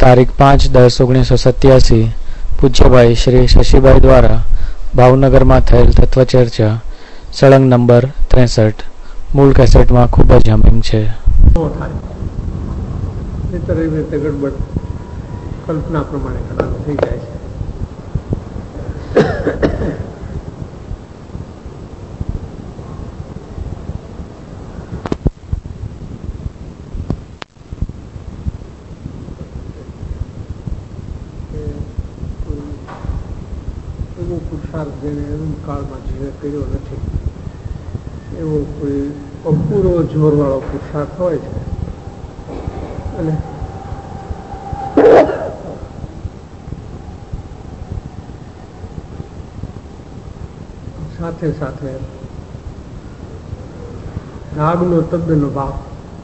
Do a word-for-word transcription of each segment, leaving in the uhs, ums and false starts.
તારીખ પાંચ દસ ઓગણીસો સત્યાસી પૂજ્યભાઈ શ્રી શશીભાઈ દ્વારા ભાવનગરમાં થયેલ તત્વચર્ચા સળંગ નંબર ત્રેસઠ મૂળ કેસેટમાં ખૂબ જ હમીમ છે. કલ્પના પ્રમાણે ઘણા થઈ જાય છે. એવો પુરુષાર્થ જેને કાળમાં જીવે કર્યો નથી, એવો કોઈ અપૂરો જોર વાળો પુરુષાર્થ હોય છે. અને સાથે સાથે રાગનો તદ્દન ભાવ,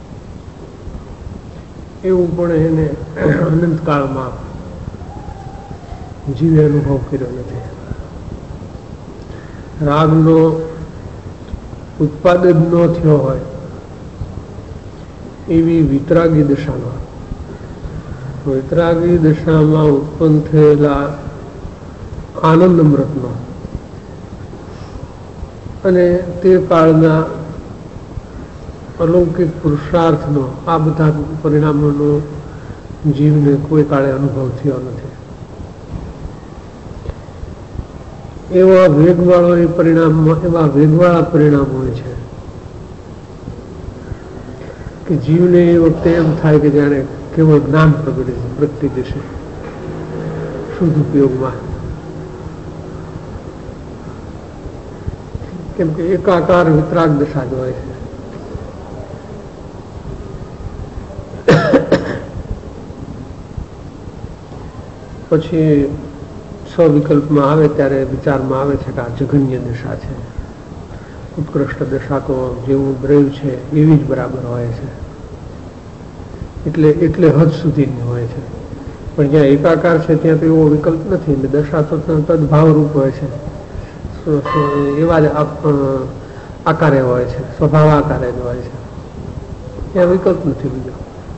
એવું પણ એને અનંતકાળમાં જીવે અનુભવ કર્યો નથી. રાગનો ઉત્પાદન ન થયો હોય એવી વિતરાગી દશામાં, વિતરાગી દશામાં ઉત્પન્ન થયેલા આનંદ અમૃતનો અને તે કાળના અલૌકિક પુરુષાર્થનો, આ બધા પરિણામોનો જીવને કોઈ કાળે અનુભવ થયો નથી. એવા વેગવાળો એ પરિણામમાં એવા વેગવાળા પરિણામ હોય છે કે જીવને એ વખતે એમ થાય કે જાણે કેવળ જ્ઞાન પ્રગટે છે, પ્રગટી જશે શુદ્ધ ઉપયોગમાં. કેમ કે એકાકાર વિતરાગ દશા જ હોય છે. પછી સ્વવિકલ્પમાં આવે ત્યારે વિચારમાં આવે છે કે આ જઘન્ય દશા છે, ઉત્કૃષ્ટ દશા તો જેવું બ્રેવ છે એવી જ બરાબર હોય છે, એટલે એટલે હદ સુધીની હોય છે. પણ જ્યાં એકાકાર છે ત્યાં તો એવો વિકલ્પ નથી, એટલે દશા તો તદભાવરૂપ હોય છે, એવા જ આકારે હોય છે, સ્વભાવ આકારે જ હોય છે, ત્યાં વિકલ્પ નથી બીજો.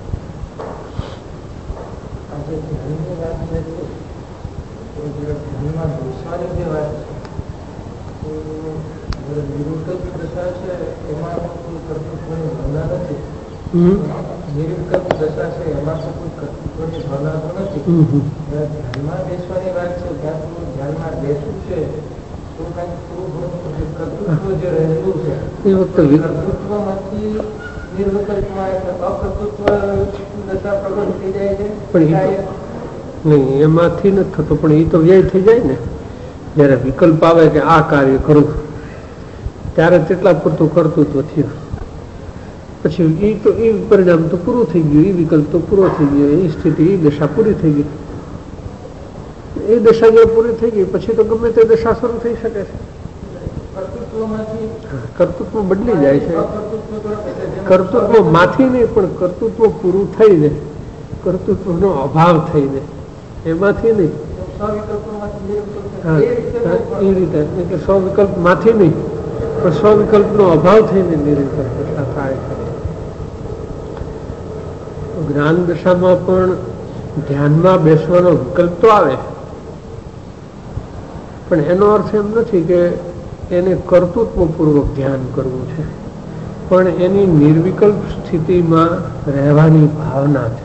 નહીં, એમાંથી નથી થતો, પણ એ તો વ્યય થઈ જાય ને. જયારે વિકલ્પ આવે કે આ કાર્ય કરું ત્યારે તેટલા પૂરતું કર્તૃત્વ થયું, પછી એ તો એ પરિણામ તો પૂરું થઈ ગયું, એ વિકલ્પ તો પૂરો થઈ ગયો, એ સ્થિતિ એ દશા પૂરી થઈ ગઈ. એ દશા જે પૂરી થઈ ગઈ પછી તો ગમે તે દશા શરૂ થઈ શકે છે. કર્તૃત્વ બદલી જાય છે, કર્તૃત્વ માંથી નહીં પણ કર્તૃત્વ પૂરું થઈને, કર્તૃત્વનો અભાવ થઈને, એમાંથી નહીં. હા, એ રીતે સો વિકલ્પ માંથી નહીં પણ સો વિકલ્પ નો અભાવ થઈને નિરંતર દશા થાય છે. જ્ઞાન દશામાં પણ ધ્યાનમાં બેસવાનો વિકલ્પ તો આવે, પણ એનો અર્થ એમ નથી કે એને કર્તૃત્વપૂર્વક ધ્યાન કરવું છે, પણ એની નિર્વિકલ્પ સ્થિતિમાં રહેવાની ભાવના છે.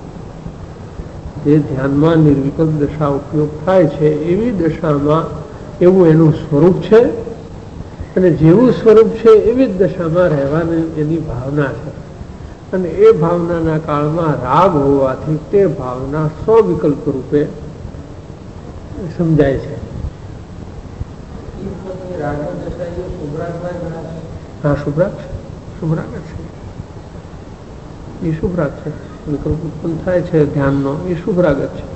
જે ધ્યાનમાં નિર્વિકલ્પ દશા ઉપયોગ થાય છે એવી દશામાં એવું એનું સ્વરૂપ છે, અને જેવું સ્વરૂપ છે એવી જ દશામાં રહેવાની એની ભાવના છે. અને એ ભાવનાના કાળમાં રાગ હોવાથી તે ભાવના સ્વવિકલ્પ રૂપે સમજાય છે. હા, શુભરાગ છે, શુભરાગ છે, એ શુભરાગ છે. વિકલ્પ ઉત્પન્ન થાય છે ધ્યાનનો, એ શુભરાગ જ છે.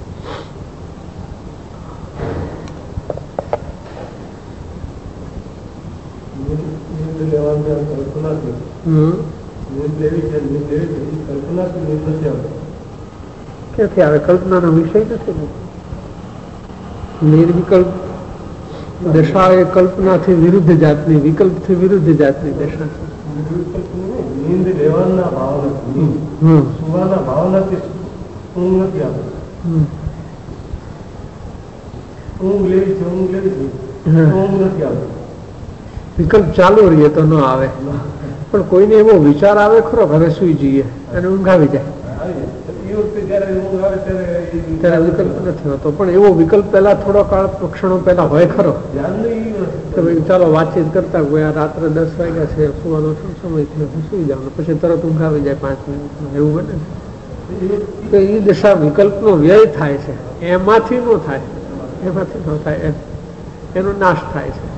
ક્યાંથી આવે? કલ્પનાનો વિષય નથી. નિર્વિકલ્પ દશા એ કલ્પનાથી વિરુદ્ધ જાતની, વિકલ્પથી વિરુદ્ધ જાતની દશા છે. નીંદ લેવાના ભાવ નથી, સુવાના ભાવ નથી. ઊંઘ નથી આવતી, ઊંઘ લેવી છે ઊંઘ લેવી છે ઊંઘ નથી આવતી. વિકલ્પ ચાલુ રહીએ તો ન આવે, પણ કોઈને એવો વિચાર આવે ખરો હવે સુઈ જઈએ અને ઊંઘ આવી જાય ત્યારે વિકલ્પ નથી હોતો. પણ એવો વિકલ્પ પહેલા થોડો કાળ ક્ષણો પહેલા હોય ખરો કે ભાઈ ચાલો વાતચીત કરતા ગયા રાત્રે દસ વાગ્યા છે સુવાનો શું સમય થયો સુઈ જાવ, પછી તરત ઊંઘ આવી જાય પાંચ મિનિટમાં, એવું બને તો એ દશા વિકલ્પનો વ્યય થાય છે, એમાંથી ન થાય, એમાંથી ન થાય, એનો નાશ થાય છે.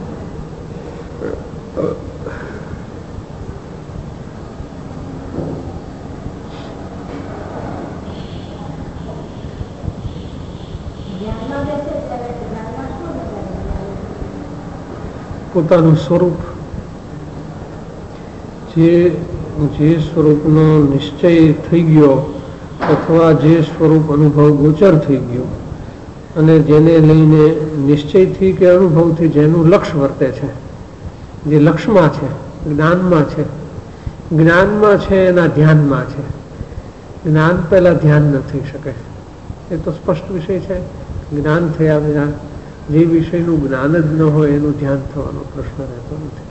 પોતાનું સ્વરૂપ, જે જે સ્વરૂપનો નિશ્ચય થઈ ગયો અથવા જે સ્વરૂપ અનુભવ ગોચર થઈ ગયો અને જેને લઈને નિશ્ચયથી કે અનુભવથી જેનું લક્ષ્ય વર્તે છે, જે લક્ષ્યમાં છે, જ્ઞાનમાં છે, જ્ઞાનમાં છે એના ધ્યાનમાં છે. જ્ઞાન પહેલા ધ્યાન ન થઈ શકે, એ તો સ્પષ્ટ વિષય છે. જ્ઞાન થયા વિના જે વિષયનું જ્ઞાન જ ન હોય એનું ધ્યાન થવાનો પ્રશ્ન રહેતો નથી.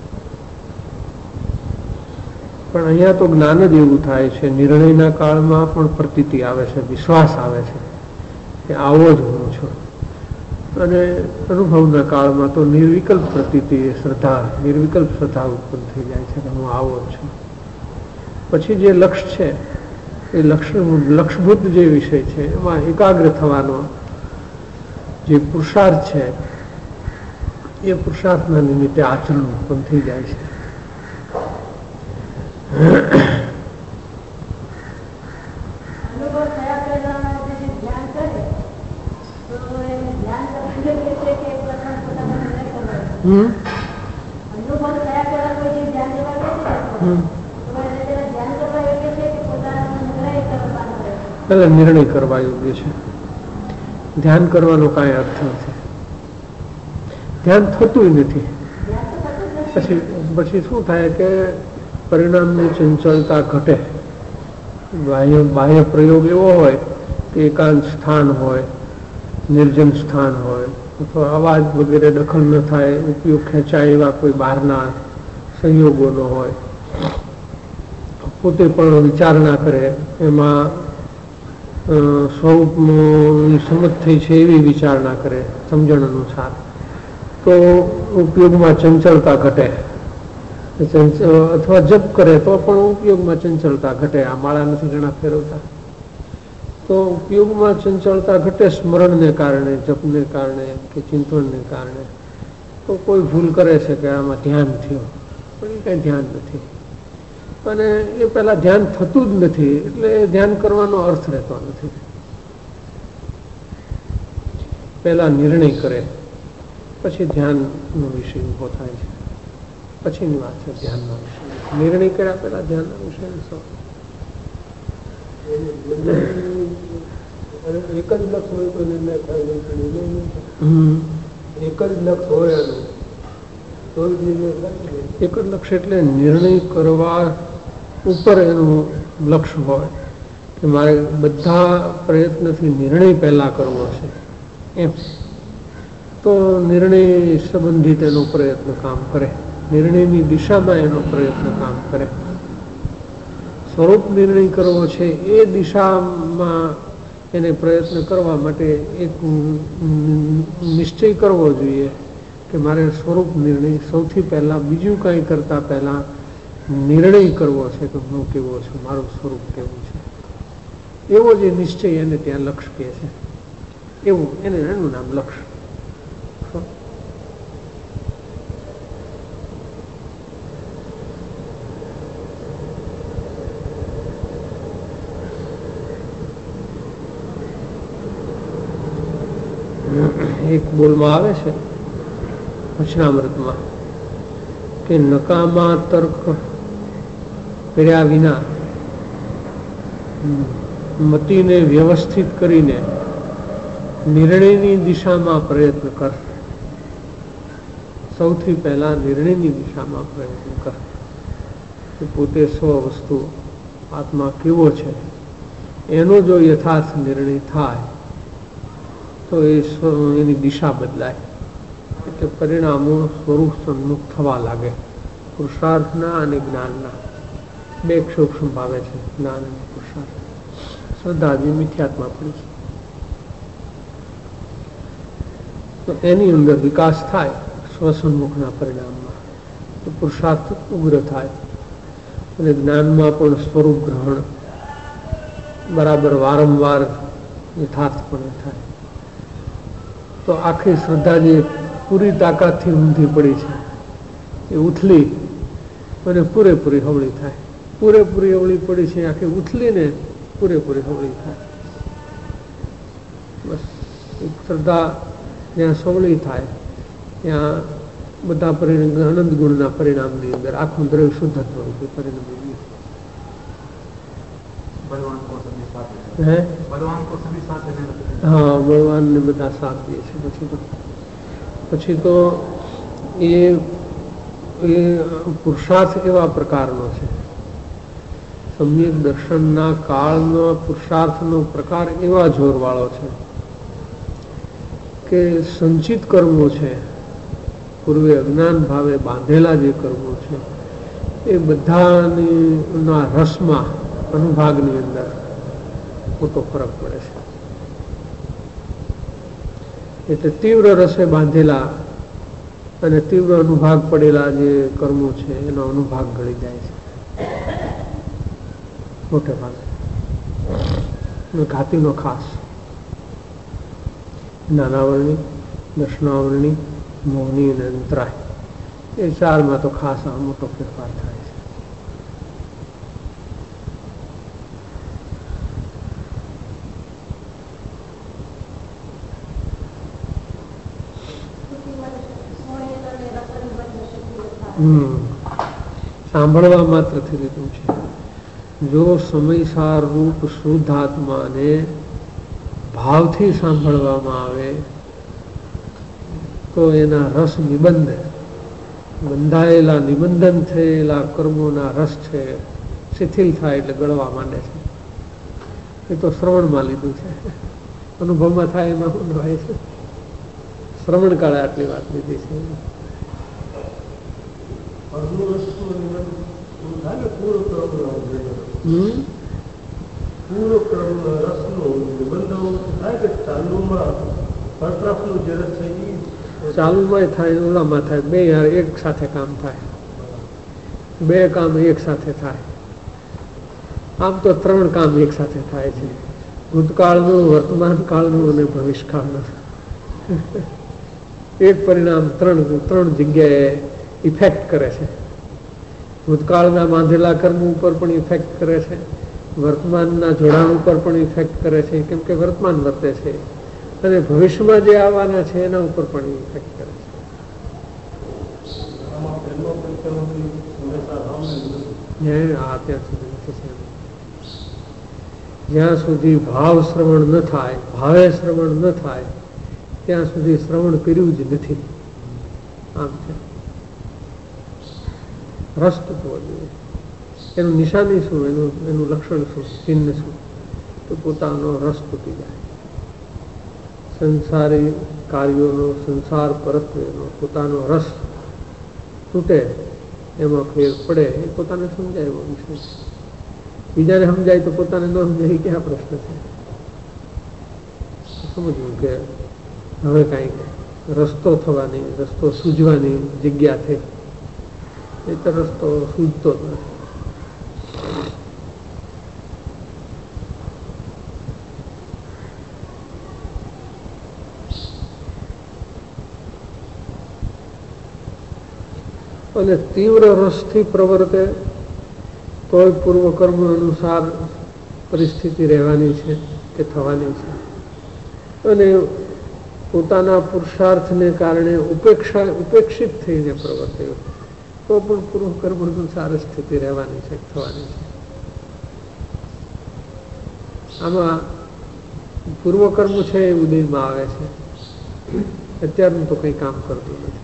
પણ અહીંયા તો જ્ઞાન જ એવું થાય છે, નિર્ણયના કાળમાં પણ પ્રતીતિ આવે છે, વિશ્વાસ આવે છે કે આવો જ હું છું, અને અનુભવના કાળમાં તો નિર્વિકલ્પ પ્રતીતિ, શ્રદ્ધા, નિર્વિકલ્પ શ્રદ્ધા ઉત્પન્ન થઈ જાય છે કે હું આવો જ છું. પછી જે લક્ષ્ય છે એ લક્ષ્ય લક્ષ્યભૂત જે વિષય છે એમાં એકાગ્ર થવાનો જે પુરુષાર્થ છે એ પુરુષાર્થના નિમિત્તે આચરણ ઉત્પન્ન થઈ જાય છે. પેલા નિર્ણય કરવા યોગ્ય છે. ધ્યાન કરવાનો કાંઈ અર્થ નથી, ધ્યાન થતું નથી. પછી પછી શું થાય કે પરિણામની ચંચળતા ઘટે. બાહ્ય બાહ્ય પ્રયોગ એવો હોય કે એકાંત સ્થાન હોય, નિર્જન સ્થાન હોય, અથવા અવાજ વગેરે દખલ ન થાય, ઉપયોગ ખેંચાય એવા કોઈ બહારના સંયોગોનો હોય, પોતે પણ વિચારણા કરે, એમાં સ્વરૂપની સમજ થઈ છે એવી વિચારણા કરે સમજણ અનુસાર, તો ઉપયોગમાં ચંચળતા ઘટે. અથવા જપ કરે તો પણ ઉપયોગમાં ચંચળતા ઘટે. આ માળા નથી ઘણા ફેરવતા તો ઉપયોગમાં ચંચળતા ઘટે સ્મરણને કારણે, જપને કારણે કે ચિંતનને કારણે. તો કોઈ ભૂલ કરે છે કે આમાં ધ્યાન થયું, પણ એ કંઈ ધ્યાન નથી, અને એ પહેલા ધ્યાન થતું જ નથી, એટલે એ ધ્યાન કરવાનો અર્થ રહેતો નથી. પહેલા નિર્ણય કરે પછી ધ્યાનનો વિષય ઉભો થાય છે, પછીની વાત છે ધ્યાનનો વિષય. નિર્ણય કર્યા પહેલા ધ્યાનનો વિષય શું? એક જ લક્ષ હોય તો નિર્ણય થાય, એક જ લક્ષ હોય એનું તો જ નિર્ણય થાય. એક જ લક્ષ એટલે નિર્ણય કરવા ઉપર એનું લક્ષ્ય હોય કે મારે બધા પ્રયત્નથી નિર્ણય પહેલા કરવો છે એમ, તો નિર્ણય સંબંધિત એનો પ્રયત્ન કામ કરે, નિર્ણયની દિશામાં એનો પ્રયત્ન કામ કરે. સ્વરૂપ નિર્ણય કરવો છે એ દિશામાં એને પ્રયત્ન કરવા માટે એક નિશ્ચય કરવો જોઈએ કે મારે સ્વરૂપ નિર્ણય સૌથી પહેલા, બીજું કાંઈ કરતા પહેલા નિર્ણય કરવો છે કે હું કેવો છું, મારું સ્વરૂપ કેવું છે. એવો જે નિશ્ચય એને ત્યાં લક્ષ્ય કહે છે, એવું એને એનું નામ લક્ષ્ય. એક બોલમાં આવે છે વચનામૃતમાં કે નકામા તર્ક કર્યા વિના મતિને વ્યવસ્થિત કરીને નિર્ણયની દિશામાં પ્રયત્ન કર. સૌથી પહેલા નિર્ણયની દિશામાં પ્રયત્ન કર કે પોતે સ્વ વસ્તુ આત્મા કેવો છે એનો જો યથાર્થ નિર્ણય થાય તો એ એની દિશા બદલાય, એટલે પરિણામો સ્વરૂપ સન્મુખ થવા લાગે. પુરુષાર્થના અને જ્ઞાનના બે ક્ષોભ સંભાવે છે, જ્ઞાન અને પુરુષાર્થ. શ્રદ્ધા જે મિથ્યાત્મા પડી છે તો એની અંદર વિકાસ થાય સ્વસન્મુખના પરિણામમાં, તો પુરુષાર્થ ઉગ્ર થાય અને જ્ઞાનમાં પણ સ્વરૂપ ગ્રહણ બરાબર વારંવાર યથાર્થપણે થાય. તો આખી શ્રદ્ધા જે પૂરી તાકાતથી ઊંધી પડી છે એ ઉથલી અને પૂરેપૂરી હવળી થાય. પૂરેપૂરી હવળી પડી છે આખી ઉથલીને પૂરેપૂરી હવળી થાય. બસ શ્રદ્ધા જ્યાં સવળી થાય ત્યાં બધા પરિણામ આનંદ ગુણના પરિણામની અંદર આખું દ્રવ્ય શુદ્ધત્વ રૂપે પરિણમી હે હા બળવાન ને બધા સાથ દે છે. પછી તો પછી તો એ એ પુરુષાર્થ એવા પ્રકારનો છે, સમ્યક દર્શનના કાળનો પુરુષાર્થનો પ્રકાર એવા જોરવાળો છે કે સંચિત કર્મો છે, પૂર્વે અજ્ઞાન ભાવે બાંધેલા જે કર્મો છે એ બધાના રસમાં અનુભાગની અંદર મોટો ફરક પડે છે. એટલે તીવ્ર રસે બાંધેલા અને તીવ્ર અનુભાગ પડેલા જે કર્મો છે એનો અનુભાગ ગળી જાય છે મોટે ભાગે. ઘાતીનો ખાસ જ્ઞાનાવરણી, દર્શનાવરણી, મોહની અને અંતરાય એ ચારમાં તો ખાસ આ મોટો ફેરફાર થાય છે. હમ સાંભળવા માત્રથી લીધું છે. જો સમયસાર રૂપ શુદ્ધ આત્માને ભાવથી સાંભળવામાં આવે તો એના રસ નિબંધ બંધાયેલા નિબંધન થયેલા કર્મોના રસ છે શિથિલ થાય એટલે ગળવા માંડે છે. એ તો શ્રવણમાં લીધું છે, અનુભવમાં થાય એમાં શું હોય છે. શ્રવણ કાળે આટલી વાત લીધી છે. ચાલુમાં થાય ઓલામાં થાય, બે એક સાથે કામ થાય, બે કામ એક સાથે થાય. આમ તો ત્રણ કામ એક સાથે થાય છે, ભૂતકાળનું, વર્તમાન કાળનું અને ભવિષ્યકાળનું. એક પરિણામ ત્રણ ત્રણ જગ્યાએ ઇફેક્ટ કરે છે. ભૂતકાળના બાંધેલા કર્મ ઉપર પણ ઇફેક્ટ કરે છે, વર્તમાનના જોડાણ ઉપર પણ ઇફેક્ટ કરે છે, કેમ કે વર્તમાન વર્તે છે, અને ભવિષ્યમાં જે આવવાના છે એના ઉપર પણ ઇફેક્ટ કરે છે. આ ત્યાં સુધી નથી છે. જ્યાં સુધી ભાવ શ્રવણ ન થાય, ભાવે શ્રવણ ન થાય ત્યાં સુધી શ્રવણ કર્યું જ નથી. આમ છે. રસ તૂટવો જોઈએ. એનું નિશાની શું, એનું એનું લક્ષણ શું, ચિહ્ન શું, તો પોતાનો રસ તૂટી જાય. સંસારી કાર્યોનો, સંસાર પરત્વેનો પોતાનો રસ તૂટે, એમાં ફેર પડે, એ પોતાને સમજાય એવો વિષય છે. બીજાને સમજાય તો પોતાને ન સમજાય ક્યાં પ્રશ્ન છે. સમજવું કે હવે કાંઈક રસ્તો થવાની, રસ્તો સૂઝવાની જગ્યા થઈ, એ તો રસ્તો સૂઝતો જ નથી. અને તીવ્ર રસથી પ્રવર્તે તોય પૂર્વકર્મ અનુસાર પરિસ્થિતિ રહેવાની છે કે થવાની છે, અને પોતાના પુરુષાર્થને કારણે ઉપેક્ષા ઉપેક્ષિત થઈને પ્રવર્તે તો પણ પૂર્વકર્મ અનુસાર સ્થિતિ રહેવાની છે, થવાની છે. આમાં પૂર્વકર્મ છે એ ઉદયમાં આવે છે, અત્યારનું તો કંઈ કામ કરતું નથી.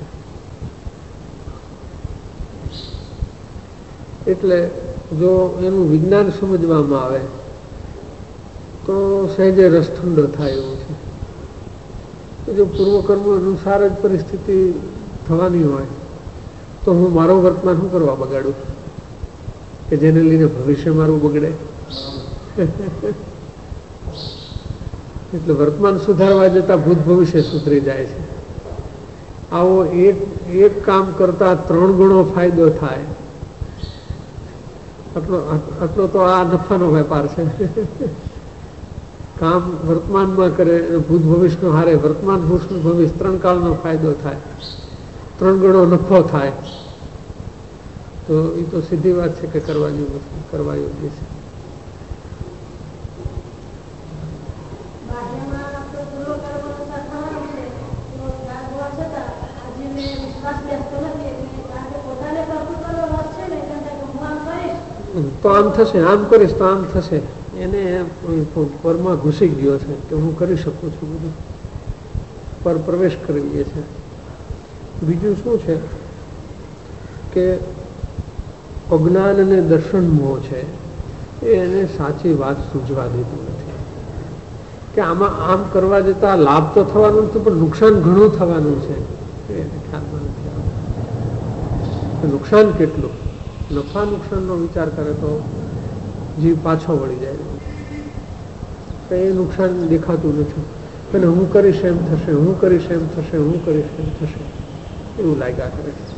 એટલે જો એનું વિજ્ઞાન સમજવામાં આવે તો સહેજે રસ ઠંડો થાય એવું છે. જો પૂર્વકર્મ અનુસાર જ પરિસ્થિતિ થવાની હોય તો હું મારો વર્તમાન શું કરવા બગાડું કે જેને લીધે ભવિષ્ય મારું બગડે. એટલે વર્તમાન સુધારવા જતા ભૂત ભવિષ્ય સુધરી જાય છે. આવો એક એક કામ કરતા ત્રણ ગણો ફાયદો થાય આટલો આટલો તો આ નફાનો વેપાર છે. કામ વર્તમાનમાં કરે ભૂત ભવિષ્યનો હારે વર્તમાન ભૂત ભવિષ્ય ત્રણ કાળનો ફાયદો થાય, ત્રણ ગણો નફો થાય, તો એ તો સીધી વાત છે કે કરવા જેવું કરવા યોગ્ય છે. તો આમ થશે, આમ કરીશ તો આમ થશે, એને પરમાં ઘૂસી ગયો છે કે હું કરી શકું છું, બધું પર પ્રવેશ કરી દે છે. બીજું શું છે કે અજ્ઞાન અને દર્શન મોહ છે એ એને સાચી વાત સૂઝવા દેતું નથી કે આમાં આમ કરવા જતા લાભ તો થવાનું નથી પણ નુકસાન ઘણું થવાનું છે એને ખ્યાલમાં નથી આવતું. નુકસાન કેટલું, નફા નુકસાનનો વિચાર કરે તો જીવ પાછો વળી જાય. એ નુકસાન દેખાતું નથી અને હું કરીશ એમ થશે, હું કરીશ એમ થશે, હું કરીશ એમ થશે એવું લાગ્યા કરે છે.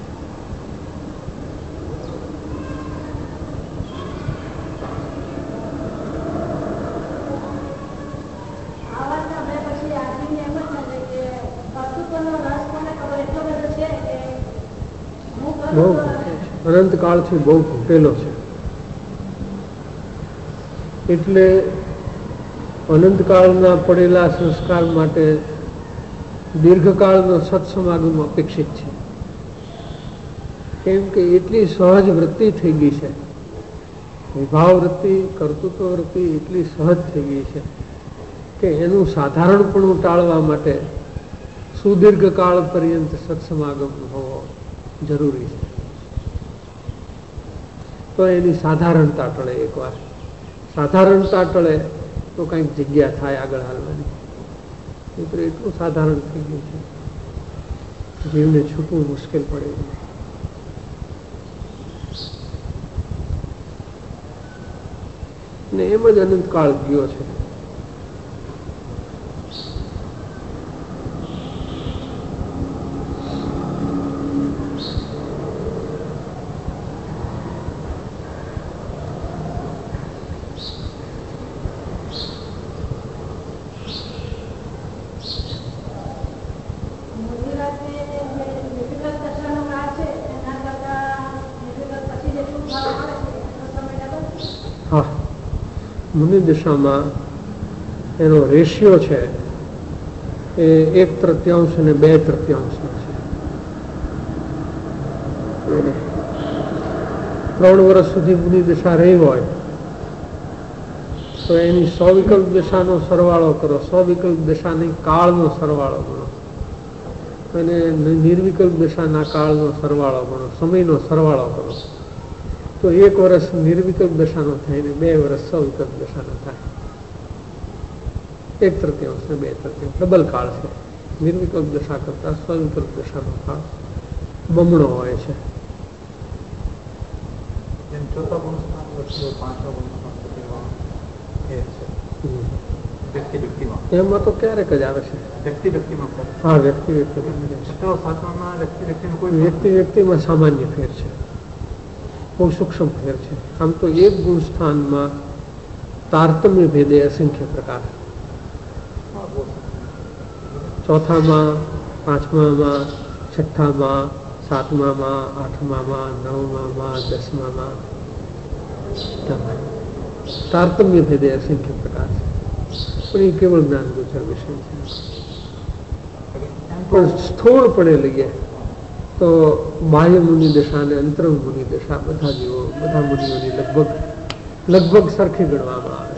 બહુ અનંતકાળથી બહુ ઘૂંટેલો છે. એટલે અનંતકાળના પડેલા સંસ્કાર માટે દીર્ઘકાળનો સત્સમાગમ અપેક્ષિત છે. કેમ કે એટલી સહજ વૃત્તિ થઈ ગઈ છે, વિભાવ વૃત્તિ, કર્તૃત્વ વૃત્તિ એટલી સહજ થઈ ગઈ છે કે એનું સાધારણપણું ટાળવા માટે સુદીર્ઘ કાળ પર્યંત સત્સમાગમ હોવો જરૂરી છે. તો એની સાધારણતા ટળે. એકવાર સાધારણતા ટળે તો કંઈક જગ્યા થાય આગળ હાલવાની. મિત્રો એટલું સાધારણ થઈ ગયું છે જીવને છૂટવું મુશ્કેલ પડે. ને એમ જ અનંતકાળ ગયો છે. મુનિ દિશામાં એનો રેશિયો છે એ એક તૃતીયાંશ અને બે તૃતીયાંશનો છે. ત્રણ વર્ષ સુધી મુનિ દિશા રહી હોય તો એની સો વિકલ્પ દિશાનો સરવાળો કરો, સો વિકલ્પ દિશાની કાળનો સરવાળો ગણો અને નિર્વિકલ્પ દિશાના કાળનો સરવાળો ગણો, સમયનો સરવાળો કરો તો એક વર્ષ નિર્વિકલ્પ દશાનો થાય ને બે વર્ષ સવિકલ્પ દશાનો થાય. એક તૃતીયાંશ ને બે તૃતીયાંશ ડબલ કાળ છે. નિર્વિકલ્પ દશા કરતા સવિકલ્પ દશાનો કાળ બમણો હોય છે. એમાં તો ક્યારેક જ આવે છે. હા, વ્યક્તિ વ્યક્તિ વ્યક્તિ વ્યક્તિમાં સામાન્ય ફેર છે, બહુ સૂક્ષ્મ ફેર છે. આમ તો એક ગુણ સ્થાનમાં તારતમ્ય ભેદે અસંખ્ય પ્રકાર, ચોથામાં, પાંચમામાં, છઠ્ઠામાં, સાતમામાં, આઠમામાં, નવમામાં, દસમામાં તારતમ્ય ભેદે અસંખ્ય પ્રકાર છે. પણ એ કેવળ જ્ઞાન ગોચર વિષય છે. પણ સ્થૂળપણે લઈએ તો બાહ્ય મુનિ દશા અને અંતરંગ મુનિ દશા બધા જીવો બધા મુનિઓની લગભગ લગભગ સરખી ગણવામાં આવે.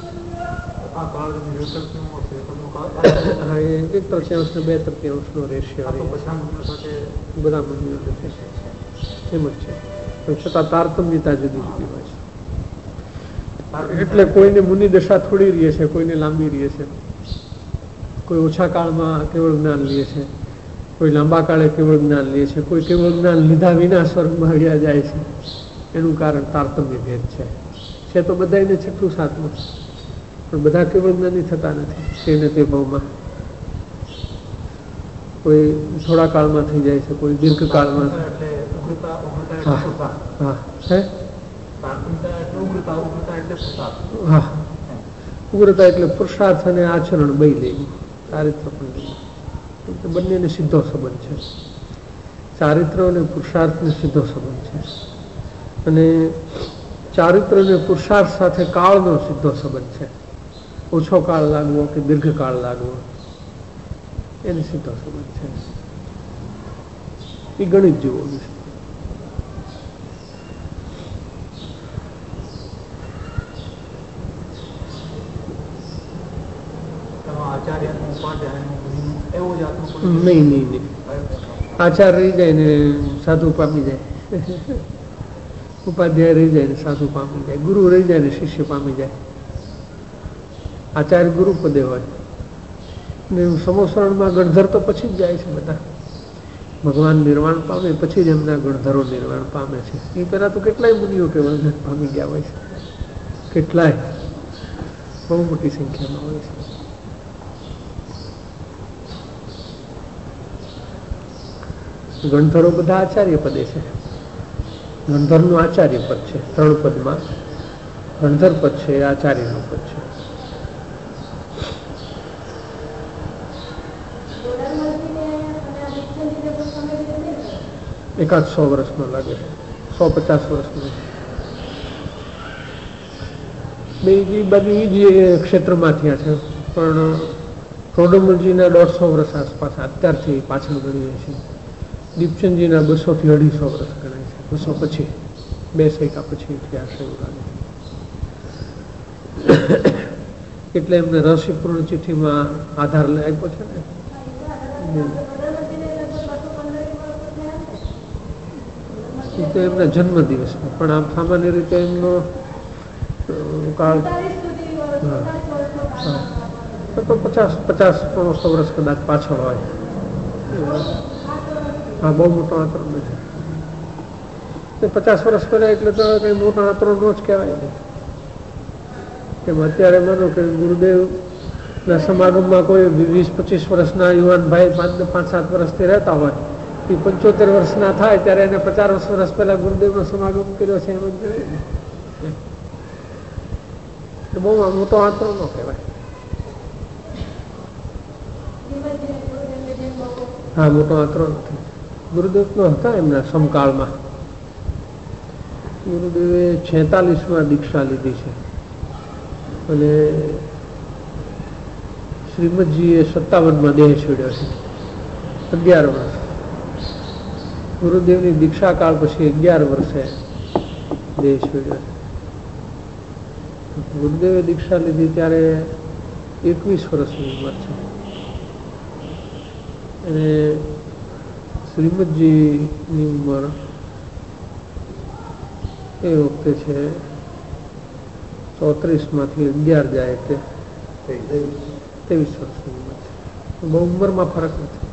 હા, એ એક તૃતીયાંશ ને બે તૃતીયાંશ નો રેશિયો બધા મુનિઓ એમ જ છે, પણ છતાં તારતમ્યતા જુદી જુદી હોય છે. એટલે કોઈને મુનિ દશા થોડી રહે છે, કોઈને લાંબી રહે છે. કોઈ ઓછા કાળમાં કેવળ જ્ઞાન લે છે, કોઈ લાંબા કાળે કેવળ જ્ઞાન લે છે, કોઈ કેવળ જ્ઞાન લીધા વિના સ્વર્ગમાં ગયા જાય છે. એનું કારણ તારતમ્ય ભેદ છે. છે તો બધાને છઠ્ઠું સાતમું, પણ બધા કેવળ જ્ઞાની થતા નથી તેને તે ભાવમાં. કોઈ થોડા કાળમાં થઈ જાય છે, કોઈ દીર્ઘ કાળમાં. હા હા હે હા ઉગ્રતા એટલે પુરુષાર્થ અને આચરણ બે લેવું, ચારિત્ર પણ લેવું. બંનેને સીધો સંબંધ છે. ચારિત્ર અને પુરુષાર્થને સીધો સંબંધ છે. અને ચારિત્ર અને પુરુષાર્થ સાથે કાળનો સીધો સંબંધ છે. ઓછો કાળ લાગવો કે દીર્ઘ કાળ લાગવો એને સીધો સંબંધ છે. એ ગણિત જેવો છે. નહીં નહીં નહીં આચાર રહી જાય ને સાધુ પામી જાય, ઉપાધ્યાય રહી જાય ને સાધુ પામી જાય, ગુરુ રહી જાય ને શિષ્ય પામી જાય. આચાર્ય ગુરુ પદે હોય ને સમોસરણમાં ગણધર તો પછી જ જાય છે. બધા ભગવાન નિર્વાણ પામે પછી જ એમના ગણધરો નિર્વાણ પામે છે. એ પહેલા તો કેટલાય મુનિઓ કેવળ પામી ગયા હોય છે, કેટલાય બહુ મોટી સંખ્યામાં હોય છે. ગણધરો બધા આચાર્ય પદે છે. ગણધરનું આચાર્ય પદ છે. ત્રણ પદમાં ગણધર પદ છે, આચાર્યનું પદ છે. એકાદ સો વર્ષનો લાગે છે, સો પચાસ વર્ષનો. બીજી બધી જ ક્ષેત્રમાં થયા છે, પણ રોડમલજીના દોઢસો વર્ષ આસપાસ અત્યારથી પાછળ ગણીએ છીએ. દીપચંદજીના બસો થી અઢીસો વર્ષ ગણાય છે. બસો પછી બે સૈકા પછી થયા છે એવું લાગે. એટલે એમને રહસ્યપૂર્ણ ચિઠ્ઠીમાં આધાર આપ્યો છે ને. એ તો એમના જન્મ દિવસમાં, પણ આમ સામાન્ય રીતે એમનો કાળ તો પચાસ પચાસ સો વર્ષ કદાચ પાછળ હોય. હા, બહુ મોટો આંતરો નથી. પચાસ વર્ષ પહેલા એટલે તો કઈ મોટો આંતરો નો જ કહેવાય ને. કેમ અત્યારે માનો કે ગુરુદેવના સમાગમમાં કોઈ વીસ પચીસ વર્ષના યુવાન ભાઈ પાંચ પાંચ સાત વર્ષથી રહેતા હોય, એ પંચોતેર વર્ષના થાય ત્યારે એને પચાસ વર્ષ પહેલા ગુરુદેવનો સમાગમ કર્યો છે એમ જ જોઈએ ને. બહુ મોટો આંતરો ન કહેવાય. હા, મોટો આંતરો નથી. ગુરુદેવ નો હતા એમના સમકાળમાં. ગુરુદેવે છેતાલીસમાં દીક્ષા લીધી છે અને શ્રીમદજીએ સત્તાવનમાં દેહ છોડ્યો છે. અગિયાર વર્ષ ગુરુદેવની દીક્ષા કાળ પછી અગિયાર વર્ષે દેહ છોડ્યો છે. ગુરુદેવે દીક્ષા લીધી ત્યારે એકવીસ વર્ષની ઉંમર છે અને શ્રીમદજીની ઉંમર એ વખતે છે ચોત્રીસ માંથી અગિયાર જાય એટલે ત્રેવીસ વર્ષની ઉંમર છે. બહુ ઉંમરમાં ફરક નથી.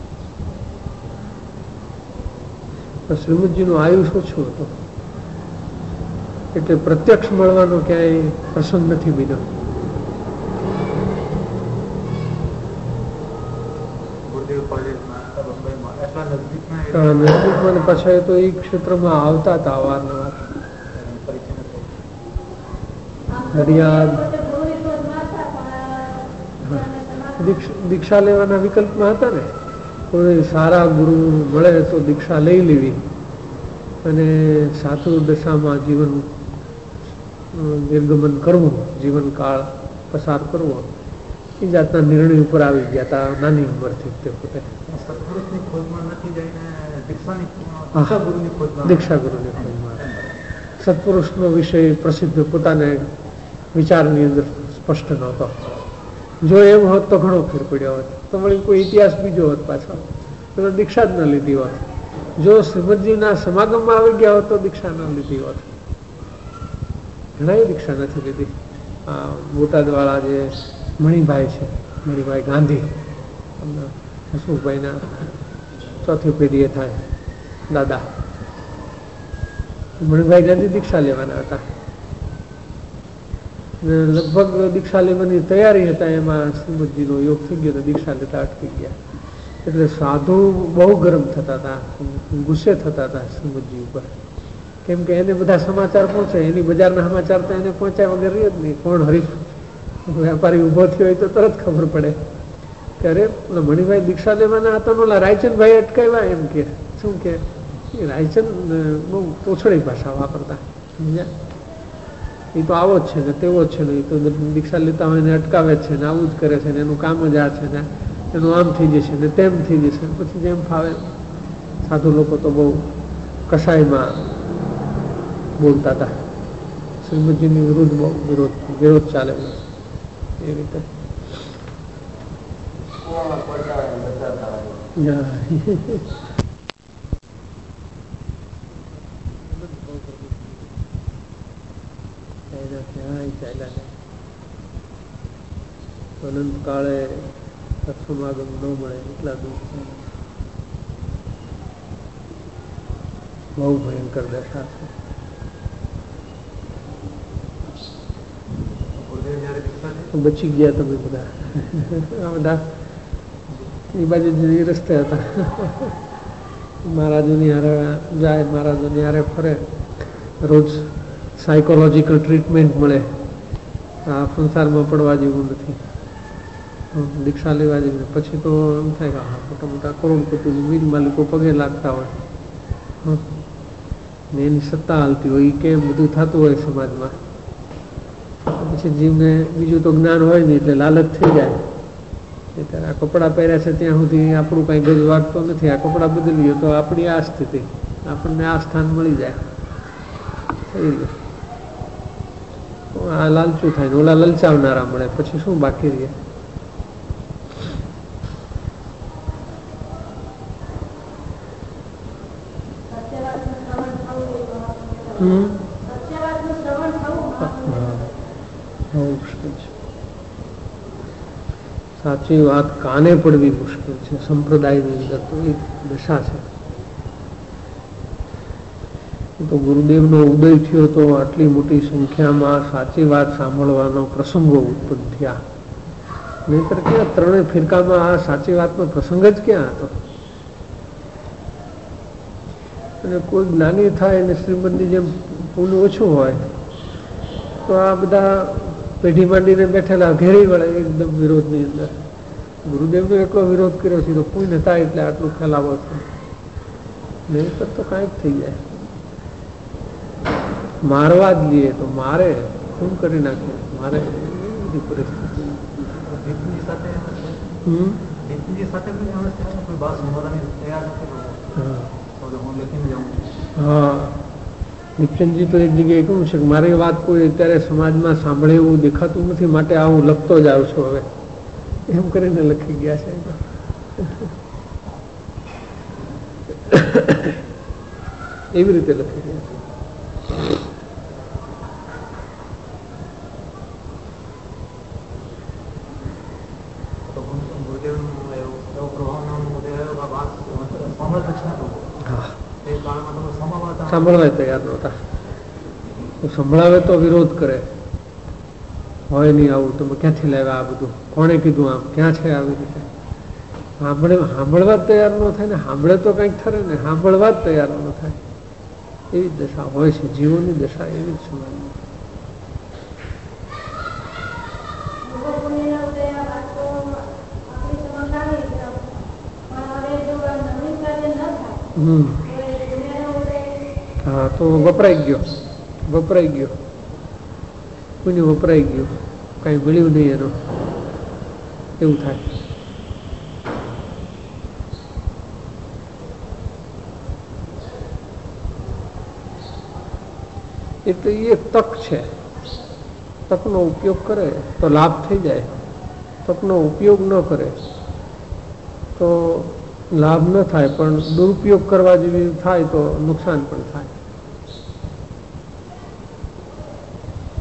શ્રીમદજીનું આયુષ ઓછું હતું એટલે પ્રત્યક્ષ મળવાનો ક્યાંય પ્રસંગ નથી બન્યો. નજીકમાં પાછા તો એ ક્ષેત્રમાં આવતા હતા અવારનવાર. નડિયાદ દીક્ષા લેવાના વિકલ્પમાં હતા ને. કોઈ સારા ગુરુ મળે તો દીક્ષા લઈ લેવી અને સાધુ દશામાં જીવન નિર્ગમન કરવું, જીવનકાળ પસાર કરવો, એ જાતના નિર્ણય ઉપર આવી ગયા હતા નાની ઉંમરથી તે પોતે. દીક્ષા ગુરુની ખોજમાં સત્પુરુષનો વિષય પ્રસિદ્ધ પોતાને વિચારની અંદર સ્પષ્ટ નહોતો. જો એમ હોત તો ઘણો ફેર પડ્યો હોત, તો વળી કોઈ ઇતિહાસ બીજો હોત પાછો, તો દીક્ષા જ ન લીધી હોત. જો શ્રીમદજીના સમાગમમાં આવી ગયા હોત તો દીક્ષા ન લીધી હોત. ઘણા દીક્ષા નથી લીધી. આ બોટાદવાળા જે મણિભાઈ છે, મણિભાઈ ગાંધી, હસમુખભાઈના ચોથી પેઢીએ થાય દાદા. મણિભાઈ ગાંધી દીક્ષા લેવાના હતા. લગભગ દીક્ષા લેવાની તૈયારી હતા, એમાં શ્રીમદજીનો યોગ થઈ ગયો તો દીક્ષા લેતા અટકી ગયા. એટલે સાધુ બહુ ગરમ થતા હતા, ગુસ્સે થતા હતા શ્રીમદજી ઉપર. કેમ કે એને બધા સમાચાર પહોંચે, એની બજારના સમાચાર તો એને પહોંચ્યા વગર રહે જ નહીં. કોણ હરીફ વેપારી ઉભો થયો હોય તો તરત ખબર પડે કે અરે ઓલા મણિભાઈ દીક્ષા લેવાના હતા, ઓલા રાયચંદભાઈ અટકાવ્યા. એમ કે શું કે રાયચંદ બહુ પોછડી ભાષા વાપરતા, સમજ્યા? એ તો આવો જ છે ને તેવો જ છે ને, એ તો દીક્ષા લેતા હોય ને અટકાવે જ છે ને, આવું જ કરે છે ને, એનું કામ જ આ છે ને, એનું આમ થઈ જશે ને તેમ થઈ જશે. પછી જેમ ફાવે. સાધુ લોકો તો બહુ કસાઈમાં બોલતા હતા. શ્રીમદજીની વિરુદ્ધ બહુ વિરોધ વિરોધ ચાલે એ રીતે. અનંત કાળે સત્સમાગમ ન મળે એટલા દુઃખ બહુ ભયંકર દશા છે. બચી ગયા તમે બધા. આ બધા એ બાજુ રસ્તે હતા. મહારાજોની હારે જાય, મહારાજોની હારે ફરે, રોજ સાયકોલોજીકલ ટ્રીટમેન્ટ મળે. આ સંસારમાં પડવા જેવું નથી, દીક્ષા લેવા જેવું. પછી તો એમ થાય કે હા મોટા મોટા કરોડપતિ વીર માલિકો પગે લાગતા હોય ને એની સત્તા હાલતી હોય, એ કેમ બધું થતું હોય સમાજમાં. પછી જીવને બીજું તો જ્ઞાન હોય નહીં એટલે લાલચ થઈ જાય. ત્યારે આ કપડાં પહેર્યા છે ત્યાં સુધી આપણું કાંઈ ગજ વાગતો નથી. આ કપડાં બદલીએ તો આપણી આ સ્થિતિ, આપણને આ સ્થાન મળી જાય. થઈ ગયું. આ લાલચું થાય ને ઓલા લલચાવનારા મળે, પછી શું બાકી રહે? હમ સાચી વાત કાને પડવી મુશ્કેલ છે સંપ્રદાયની અંદર. તો એક દશા છે. તો ગુરુદેવનો ઉદય થયો તો આટલી મોટી સંખ્યામાં સાચી વાત સાંભળવાનો પ્રસંગો ઉત્પન્ન થયા. નહીતર ક્યાં ત્રણેય ફિરકામાં આ સાચી વાતનો પ્રસંગ જ ક્યાં હતો? અને કોઈ જ્ઞાની થાય અને શ્રીમદની જેમ પૂન ઓછું હોય તો આ બધા પેઢી માંડીને બેઠેલા ઘેરી વળે એકદમ વિરોધની અંદર. ગુરુદેવનો એટલો વિરોધ કર્યો છે તો પૂન થાય એટલે આટલું ફેલાવો થાય. નહીતર તો કાંઈક થઈ જાય. મારવા જ લઈએ તો મારે શું કરી નાખે, મારે એવી પરિસ્થિતિ. હા, નિત્યનજી તો એક જગ્યાએ કહ્યું છે કે મારી વાત કોઈ અત્યારે સમાજમાં સાંભળે એવું દેખાતું નથી, માટે આ હું લખતો જ આવું છું હવે, એમ કરીને લખી ગયા છે. એવી રીતે લખી ગયા છે. સાંભળવા તૈયાર નહોતા. સંભળાવે તો વિરોધ કરે, હોય નહીં આવું, તમે ક્યાંથી લાવ્યા આ બધું, કોણે કીધું, આમ ક્યાં છે આવી રીતે. સાંભળે સાંભળવા જ તૈયાર ન થાય ને, સાંભળે તો કંઈક ખરે ને, સાંભળવા જ તૈયાર ન થાય. એવી જ દશા હોય છે, જીવોની દશા એવી જ સમાન. હમ હા, તો વપરાઈ ગયો, વપરાઈ ગયો, કોઈને વપરાઈ ગયો, કાંઈ મળ્યું નહીં એનો, એવું થાય. એટલે એ તક છે, તકનો ઉપયોગ કરે તો લાભ થઈ જાય, તકનો ઉપયોગ ન કરે તો લાભ ન થાય, પણ દુરુપયોગ કરવા જેવી થાય તો નુકસાન પણ થાય.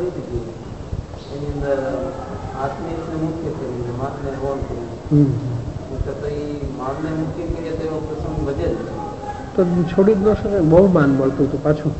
કરી દીધી એની અંદર હાથની મુખ્ય કરીને માથને ગોળ કરી તો એ માનને મુખ્ય કરીએ તો એવો પ્રસંગ વધે જ તો છોડી જ ન શકે. બહુ માન મળતું હતું પાછું.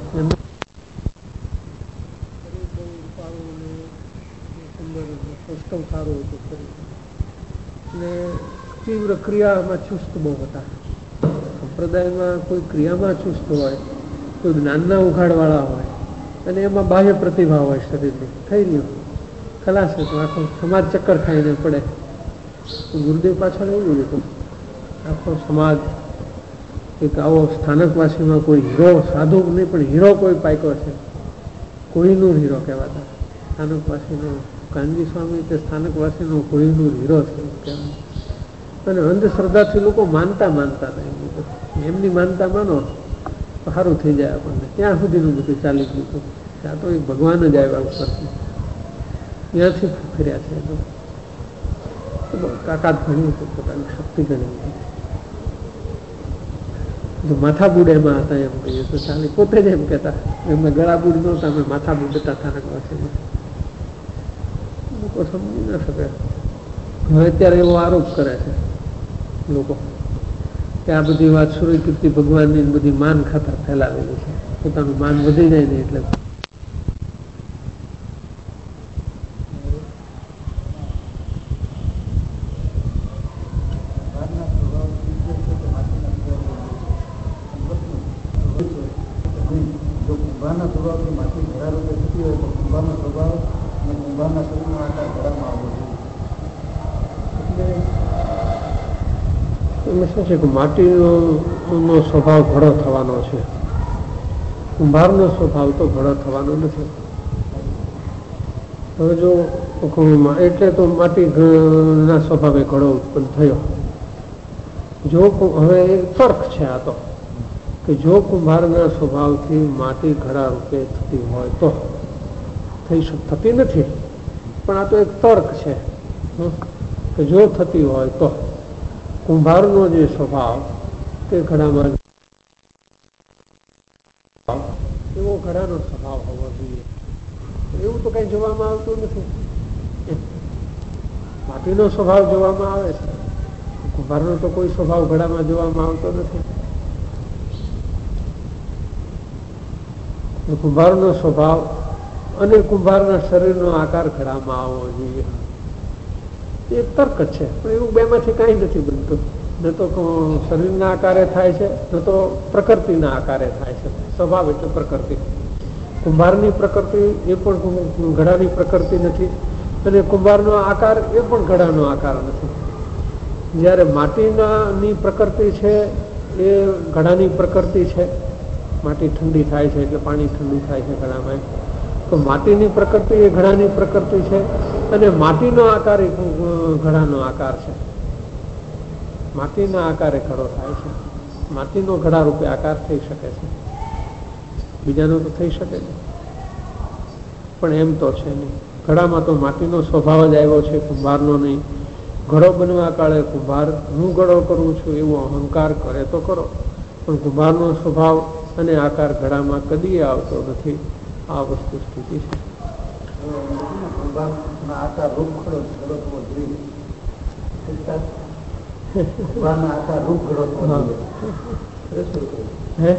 સિસ્ટમ સારું હતું અને તીવ્ર ક્રિયામાં ચુસ્ત બહુ હતા. સંપ્રદાયમાં કોઈ ક્રિયામાં ચુસ્ત હોય, કોઈ જ્ઞાનના ઉઘાડવાળા હોય અને એમાં બાહ્ય પ્રતિભા હોય શરીરની, થઈ રહ્યું ખલાસ તો આખો સમાજ ચક્કર ખાઈને પડે. ગુરુદેવ પાછળ એવું હતું, આખો સમાજ એક આવો સ્થાનકવાસીમાં કોઈ હીરો, સાધુ નહીં પણ હીરો કોઈ પાક્યો છે, કોહિનૂર હીરો કહેવાતા. સ્થાનકવાસીનો કાનજી સ્વામી તે સ્થાનકવાસીનો કોહિનૂર હીરો છે કહેવાય. અને અંધશ્રદ્ધાથી લોકો માનતા માનતા નહીં, એમની માનતા માનો તો સારું થઈ જાય આપણને. ત્યાં સુધીનું બધું ચાલી ગયું હતું. ત્યાં તો એક ભગવાન જ આવ્યા ઉપરથી, ત્યાંથી ફર્યા છે. કાકાત ઘણી હતી, પોતાની શક્તિ ઘણી હતી. માથા બુડ એમાં હતા એમ કહીએ તો ચાલે. પોતે જ એમ કહેતા, એમને ગળા બુડ નહોતા, અમે માથા બુડતા સ્થાનકવાસીમાં. લોકો સમજી ના શકે. હવે અત્યારે એવો આરોપ કરે છે લોકો કે આ બધી વાત સૂર્ય કીર્તિ ભગવાનની બધી માન ખાતર ફેલાવેલી છે. પોતાનું માન વધી જાય ને એટલે કુંભારના સ્વભાવથી માટી ઘડા રૂપે થતી હોય તો કુંભારનો સ્વભાવ અને કુંભારના શરીરનો આકાર ઘડામાં આવવો જોઈએ. એમાં શું છે કે માટીનો સ્વભાવ ઘડો થવાનો છે, કુંભારનો સ્વભાવ તો ઘડો થવાનો નથી. હવે જો એટલે તો માટીના સ્વભાવે ઘડો ઉત્પન્ન થયો. જો હવે એક તર્ક છે આ તો, કે જો કુંભારના સ્વભાવથી માટી ઘડા રૂપે થતી હોય તો થઈ થતી નથી, પણ આ તો એક તર્ક છે કે જો થતી હોય તો કુંભારનો જે સ્વભાવ તે ઘડામાં એવો ઘડાનો સ્વભાવ હોવો જોઈએ. એવું તો કઈ જોવામાં આવતું નથી. માટીનો સ્વભાવ જોવામાં આવે છે, કુંભારનો તો કોઈ સ્વભાવ ઘડામાં જોવામાં આવતો નથી. કુંભારનો સ્વભાવ અને કુંભારના શરીરનો આકાર ઘડામાં આવવો જોઈએ એ તર્ક જ છે. પણ એવું બેમાંથી કાંઈ નથી બનતું. ન તો શરીરના આકારે થાય છે, ન તો પ્રકૃતિના આકારે થાય છે. સ્વભાવ એટલે પ્રકૃતિ. કુંભારની પ્રકૃતિ એ પણ ઘડાની પ્રકૃતિ નથી, અને કુંભારનો આકાર એ પણ ઘડાનો આકાર નથી. જ્યારે માટીની પ્રકૃતિ છે એ ઘડાની પ્રકૃતિ છે. માટી ઠંડી થાય છે એટલે પાણી ઠંડુ થાય છે ઘડામાં, તો માટીની પ્રકૃતિ એ ઘડાની પ્રકૃતિ છે, અને માટીનો આકાર એ ઘડાનો આકાર છે. માટીના આકારે ઘડો થાય છે. માટીનો ઘડા રૂપે આકાર થઈ શકે છે, બીજાનો તો થઈ શકે નહીં. પણ એમ તો છે નહીં. ઘડામાં તો માટીનો સ્વભાવ જ આવ્યો છે, કુંભારનો નહીં. ઘડો બનવા કાળે કુંભાર હું ઘડો કરું છું એવો અહંકાર કરે તો કરો, પણ કુંભારનો સ્વભાવ અને આકાર ઘડામાં કદી આવતો નથી. આ વસ્તુ સ્થિતિ છે. આકાર રૂપ ખડો ઘડો થવો જોઈએ. આકાર રૂપ ઘડો હે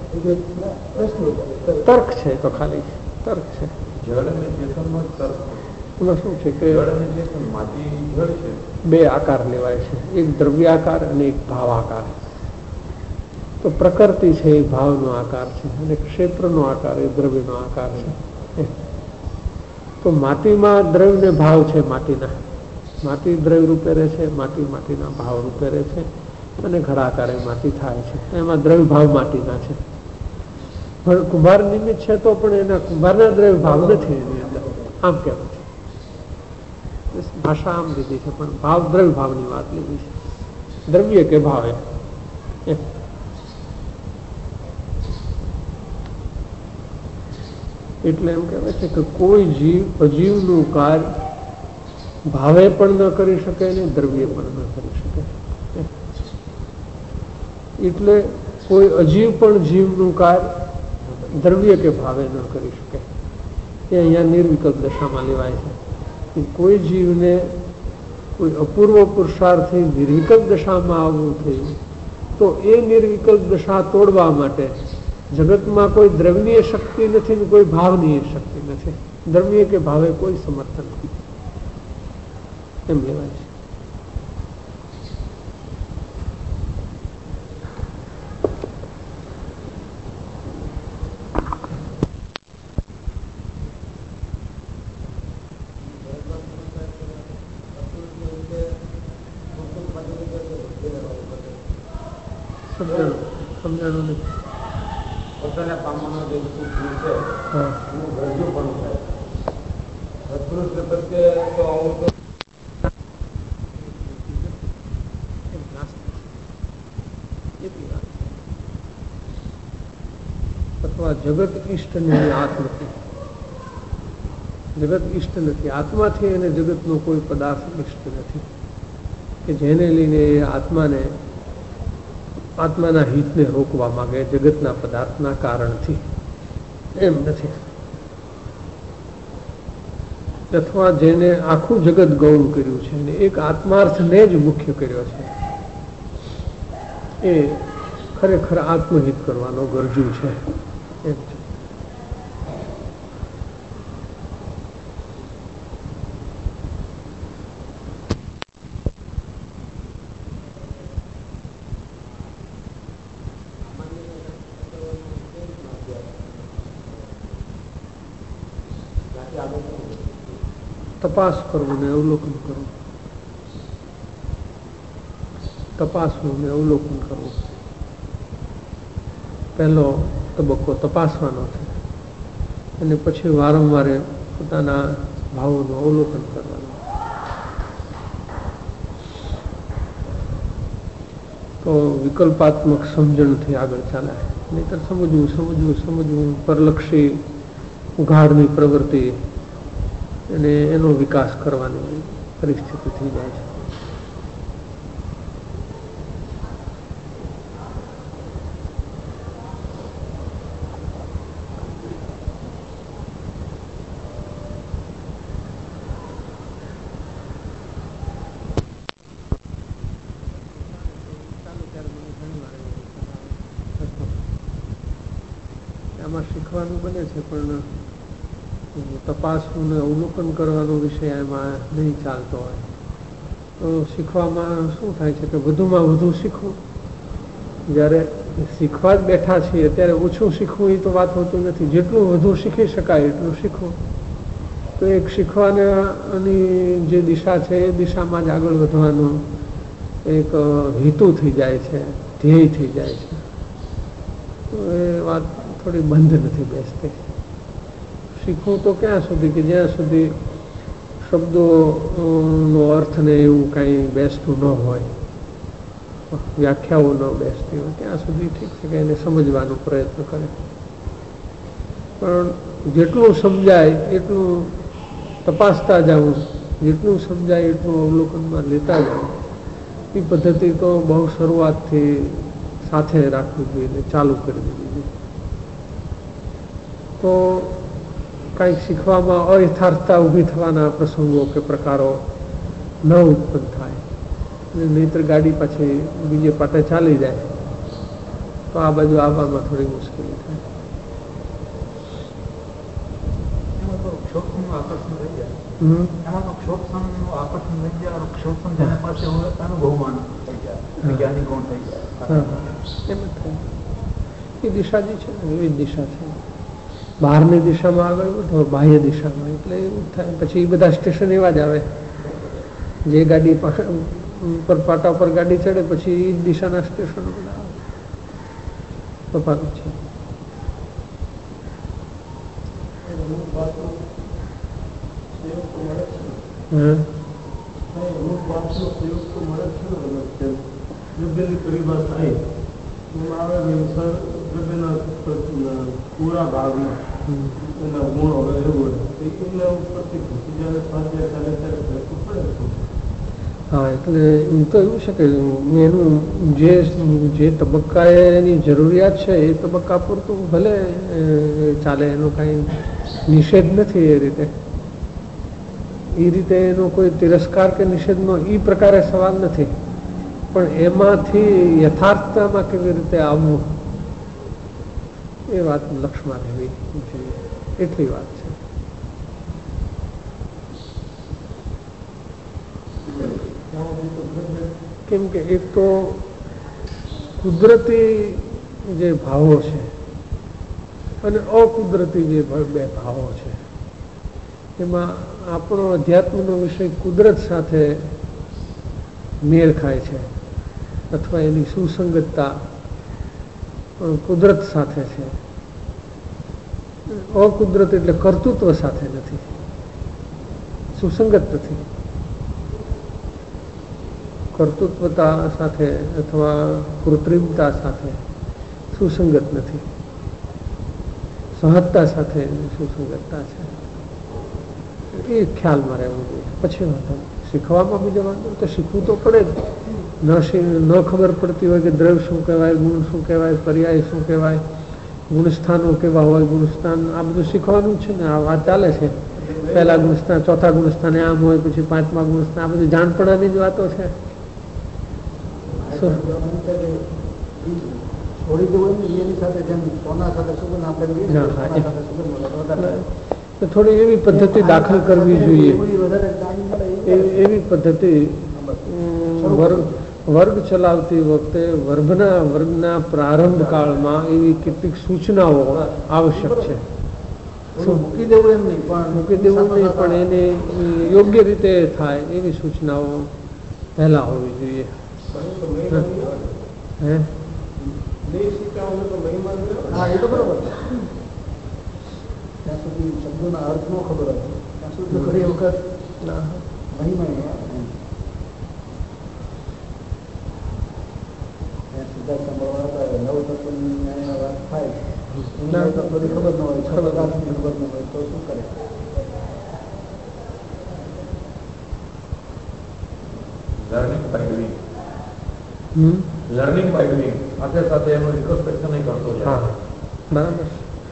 તર્ક છે, તો ખાલી તર્ક છે. જળ અને ચેતનમાં તર્ક એમાં શું છે કે જળ અને ચેતન માટી જળ છે, બે આકાર લેવાય છે, એક દ્રવ્યાકાર અને એક ભાવાકાર. તો પ્રકૃતિ છે એ ભાવનો આકાર છે, અને ક્ષેત્રનો આકાર એ દ્રવ્યનો આકાર છે. તો માટીમાં દ્રવ્ય ને ભાવ છે. માટીના માટી દ્રવ્ય રૂપે રહે છે, માટી માટીના ભાવ રૂપે રહે છે, અને ઘડાકારે માટી થાય છે. એમાં દ્રવ્ય ભાવ માટીના છે. પણ કુંભાર નિમિત્ત છે તો પણ એના કુંભારના દ્રવ્ય ભાવ નથી એની અંદર. આમ કેવું છે, ભાષા આમ લીધી છે, પણ ભાવ દ્રવ્ય ભાવની વાત લીધી છે. દ્રવ્ય કે ભાવે એટલે એમ કહેવાય છે કે કોઈ જીવ અજીવનું કાર્ય ભાવે પણ ન કરી શકે ને દ્રવ્ય પણ ન કરી શકે. એટલે કોઈ અજીવ પણ જીવનું કાર્ય દ્રવ્ય કે ભાવે ન કરી શકે. એ અહીંયા નિર્વિકલ્પ દશામાં લેવાય છે. કોઈ જીવને કોઈ અપૂર્વ પુરુષાર્થથી નિર્વિકલ્પ દશામાં આવવું થયું તો એ નિર્વિકલ્પ દશા તોડવા માટે જગતમાં કોઈ દ્રવ્યીય શક્તિ નથી ને કોઈ ભાવનીય શક્તિ નથી. દ્રવ્ય કે ભાવે કોઈ સમર્થન નથી એમ લેવાય છે. સમજાણું નથી. પોતાને પામવાનો જે સુખ છે એનું ગરજુ પણ થાય. સત્પુરુષ પ્રત્યે તો આવું તો અથવા જગત ઈષ્ટ નહીં, આત્મ નથી. જગત ઈષ્ટ નથી. આત્માથી એને જગતનો કોઈ પદાર્થ ઈષ્ટ નથી કે જેને લઈને એ આત્માને આત્માના હિતને રોકવા માંગે જગતના પદાર્થના કારણથી. એમ નથી. અથવા જેને આખું જગત ગૌણ કર્યું છે અને એક આત્માર્થને જ મુખ્ય કર્યો છે એ ખરેખર આત્મહિત કરવાનો ગરજુ છે. એમ છે. તપાસ કરવું ને અવલોકન કરવું. તપાસવું ને અવલોકન કરવું. પહેલો તબક્કો તપાસવાનો છે અને પછી વારંવાર પોતાના ભાવોનું અવલોકન કરવાનું. તો વિકલ્પાત્મક સમજણથી આગળ ચાલે. નહીતર સમજવું સમજવું સમજવું પરલક્ષી ઉઘાડની પ્રવૃત્તિ અને એનો વિકાસ કરવાની પરિસ્થિતિ થઈ જાય છે. આમાં શીખવાનું બને છે પણ તપાસવું ને અવલોકન કરવાનો વિષય એમાં નહીં ચાલતો હોય તો શીખવામાં શું થાય છે કે વધુમાં વધુ શીખવું. જ્યારે શીખવા જ બેઠા છીએ ત્યારે ઓછું શીખવું એ તો વાત હોતું નથી. જેટલું વધુ શીખી શકાય એટલું શીખવું. તો એક શીખવાની જે દિશા છે એ દિશામાં જ આગળ વધવાનું એક હેતુ થઈ જાય છે, ધ્યેય થઈ જાય છે. તો એ વાત થોડી બંધ નથી બેસતી. શીખવું તો ક્યાં સુધી કે જ્યાં સુધી શબ્દોનો અર્થ ને એવું કાંઈ બેસતું ન હોય, વ્યાખ્યાઓ ન બેસતી હોય ત્યાં સુધી ઠીક છે કે એને સમજવાનો પ્રયત્ન કરે. પણ જેટલું સમજાય એટલું તપાસતા જવું, જેટલું સમજાય એટલું અવલોકનમાં લેતા જવું. એ પદ્ધતિ તો બહુ શરૂઆતથી સાથે રાખવી જોઈએ, ચાલુ કરી દેવી જોઈએ. તો કંઈક શીખવામાં અયથાર્થતા ઊભી થવાના પ્રસંગો કે પ્રકારો ન ઉત્પન્ન થાય અને નહીતર ગાડી પાછી બીજે પાટે ચાલી જાય તો આ બાજુ આવવામાં થોડી મુશ્કેલી થાય. એમાં તો ક્ષોભનું આકર્ષણ રહી જાય. એમાં તો ક્ષોભનું આકર્ષણ રહી જાય અને ક્ષોભન જેના પાસે હોય અનુભવમાં થઈ જાય, જ્ઞાની કોણ થઈ જાય. એમ જ થાય. એ દિશા જે છે ને એવી દિશા છે. બહારની દિશામાં આગળ વધો, બાહ્ય દિશામાં, એટલે એવું થાય. પછી એ બધા સ્ટેશન એવા જ આવે. જે ગાડી પર પાટા પર ગાડી ચડે પછી એ દિશાના સ્ટેશનો બધા આવે. તફાવત છે. પૂરા ભાગમાં એના ગુણ હવે એવું એના ઉપરથી ઘૂસી જાય સ્વાધ્યાય ચાલે ત્યારે ભેગું પડે. હા, એટલે એમ તો એવું છે કે એનું જે જે તબક્કાએ એની જરૂરિયાત છે એ તબક્કા પૂરતું ભલે ચાલે, એનું કાંઈ નિષેધ નથી એ રીતે. એ રીતે એનો કોઈ તિરસ્કાર કે નિષેધનો એ પ્રકારે સવાલ નથી, પણ એમાંથી યથાર્થતામાં કેવી રીતે આવવું એ વાત લક્ષમાં રહેવી જોઈએ, એટલી વાત છે. કેમ કે એક તો કુદરતી જે ભાવો છે અને અકુદરતી જે બે ભાવો છે, એમાં આપણો અધ્યાત્મનો વિષય કુદરત સાથે મેળ ખાય છે, અથવા એની સુસંગતતા કુદરત સાથે છે. અકુદરત એટલે કર્તૃત્વ સાથે નથી, સુસંગત નથી. કર્તૃત્વતા સાથે અથવા કૃત્રિમતા સાથે સુસંગત નથી, સહજતા સાથે સુસંગતતા છે. એ ખ્યાલમાં રહેવું જોઈએ. પછી શીખવામાં બી જવાનું તો શીખવું તો પડે જ. ન ન ખબર પડતી હોય કે દ્રવ્ય શું કહેવાય, ગુણ શું કહેવાય, પર્યાય શું કહેવાય, ગુણસ્થાનો કેવા હોય, ગુણસ્થાન આ બધું શીખવાનું છે ને. આ વાત ચાલે છે, પહેલા ગુણસ્થાન, ચોથા ગુણસ્થાને આમ હોય, પછી પાંચમા ગુણસ્થાન, આ બધી જાણપણાની જ વાતો છે. છોડી દેવું એની સાથે જેમ સોના સાથે સુગંધ આપણે થોડી એવી પદ્ધતિ દાખલ કરવી જોઈએ. એવી પદ્ધતિ વર્ગ વર્ગ ચલાવતી વખતે વર્ગના વર્ગના પ્રારંભ કાળમાં એવી કેટલીક સૂચનાઓ આવશ્યક છે. મૂકી દેવું એમ નહીં, પણ મૂકી દેવું નહીં, પણ એને યોગ્ય રીતે થાય એવી સૂચનાઓ પહેલા હોવી જોઈએ. હે હા, એ તો બરોબર. ત્યાં સુધી શબ્દોના અર્થ નો ખબર હોય ત્યાં સુધી ઘણી વખત મહિમા સીધા સાંભળવા નવ તત્વની વાત થાય એની તત્વની ખબર ન હોય, છ પદાર્થની ખબર ન હોય તો શું કરે? Learning by doing. Learning by doing સાથે સાથે એનું રિકોસ્પેક્શન કરતો છે. હા, બરાબર.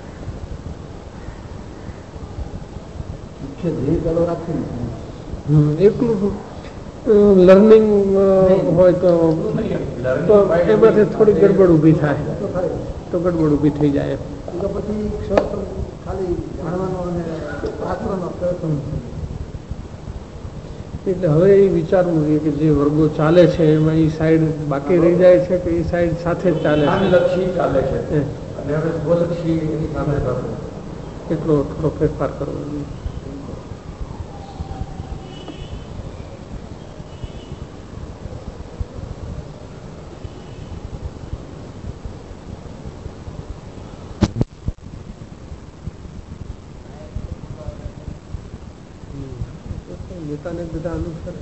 એકલું લર્નિંગ હોય તો એમાંથી થોડી ગડબડ ઊભી થાય, તો ગડબડ ઊભી થઈ જાય. પછી ખાલી જાણવાનો અને પ્રાર્થનાનો પ્રયત્ન. એટલે હવે એ વિચારવું જોઈએ કે જે વર્ગો ચાલે છે એમાં એ સાઈડ બાકી રહી જાય છે કે એ સાઈડ સાથે જ ચાલે છે, ચાલે છે, અને હવે સ્વલક્ષી એની સામે કરવું, એટલો થોડો ફેરફાર કરવો જોઈએ. નેતાને બધા અનુસરે.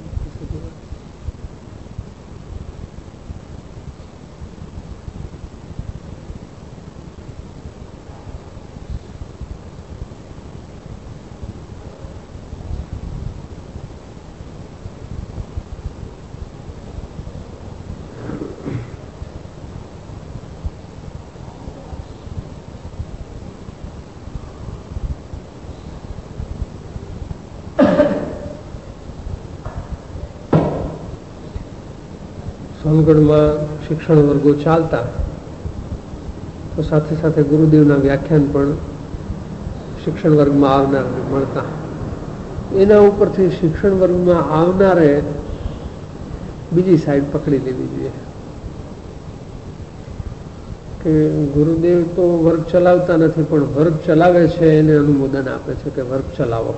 સોનગઢમાં શિક્ષણ વર્ગો ચાલતા તો સાથે સાથે ગુરુદેવના વ્યાખ્યાન પણ શિક્ષણ વર્ગમાં આવનાર મળતા. એના ઉપરથી શિક્ષણ વર્ગમાં આવનારે બીજી સાઈડ પકડી લેવી જોઈએ કે ગુરુદેવ તો વર્ગ ચલાવતા નથી, પણ વર્ગ ચલાવે છે એને અનુમોદન આપે છે કે વર્ગ ચલાવો.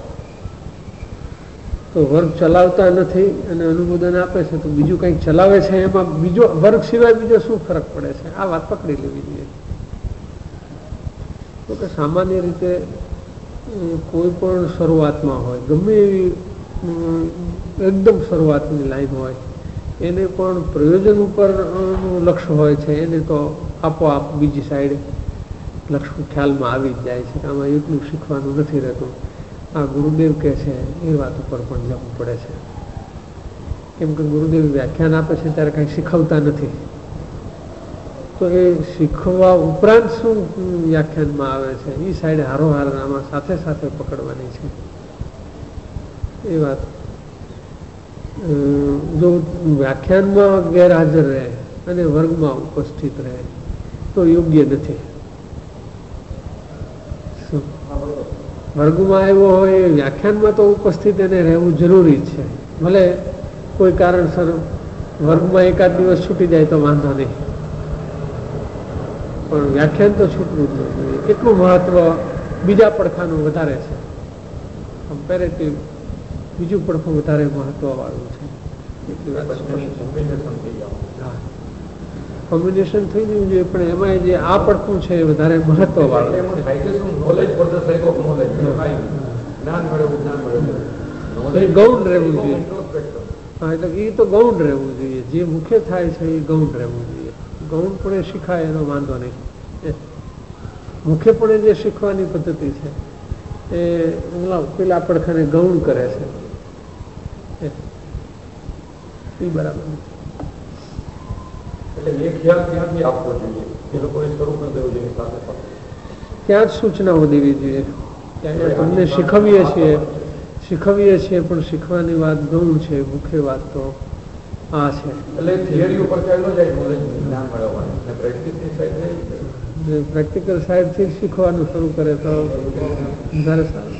તો વર્ગ ચલાવતા નથી અને અનુમોદન આપે છે તો બીજું કંઈક ચલાવે છે, એમાં બીજો વર્ગ સિવાય બીજો શું ફરક પડે છે? આ વાત પકડી લેવી જોઈએ. તો કે સામાન્ય રીતે કોઈ પણ શરૂઆતમાં હોય, ગમે એવી એકદમ શરૂઆતની લાઈન હોય, એને પણ પ્રયોજન ઉપરનું લક્ષ્ય હોય છે, એને તો આપોઆપ બીજી સાઈડ લક્ષ્ય ખ્યાલમાં આવી જ જાય છે કે આમાં એટલું શીખવાનું નથી રહેતું. આ ગુરુદેવ કહે છે એ વાત ઉપર પણ જવું પડે છે, કેમ કે ગુરુદેવ વ્યાખ્યાન આપે છે ત્યારે કંઈ શીખવતા નથી. તો તો એ શીખવા ઉપરાંત શું વ્યાખ્યાનમાં આવે છે એ સાઈડ હારોહાર આમાં સાથે સાથે પકડવાની છે એ વાત. જો વ્યાખ્યાનમાં ગેરહાજર રહે અને વર્ગમાં ઉપસ્થિત રહે તો યોગ્ય નથી. વર્ગમાં આવ્યો હોય વ્યાખ્યાનમાં તો ઉપસ્થિત એને રહેવું જરૂરી છે. ભલે કોઈ કારણસર વર્ગમાં એકાદ દિવસ છૂટી જાય તો વાંધો નહીં, પણ વ્યાખ્યાન તો છૂટવું જ જોઈએ. એટલું મહત્વ બીજા પડખાનું વધારે છે, કમ્પેરેટિવ બીજું પડખું વધારે મહત્વ વાળું છે. એટલી વાત હા કોમ્બિનેશન થઈ જવું જોઈએ, પણ એમાં જે આ પડખું છે એ વધારે મહત્વ વાળું છે. ગૌણ રહેવું જોઈએ. હા એટલે એ તો ગૌણ રહેવું જોઈએ. જે મુખ્ય થાય છે એ ગૌણ રહેવું જોઈએ. ગૌણપણે શીખાય એનો વાંધો નહીં. મુખ્યપણે જે શીખવાની પદ્ધતિ છે એ પેલા પડખાને ગૌણ કરે છે એ બરાબર નથી. એટલે એ ખ્યાલ ત્યાંથી આપવો જોઈએ, એ લોકોએ સ્વરૂપ દેવું જોઈએ સાથે સાથે. ત્યાં જ સૂચનાઓ દેવી જોઈએ. તમને શીખવીએ છીએ શીખવીએ છીએ પણ શીખવાની વાત ગૌણ છે, મુખ્ય વાત તો આ છે. એટલે થિયરી ઉપર ચાલ્યો જાય નોલેજ જ્ઞાન મેળવવાનું, અને પ્રેક્ટિસની સાઈડ પ્રેક્ટિકલ સાઈડથી શીખવાનું શરૂ કરે તો વધારે સારું.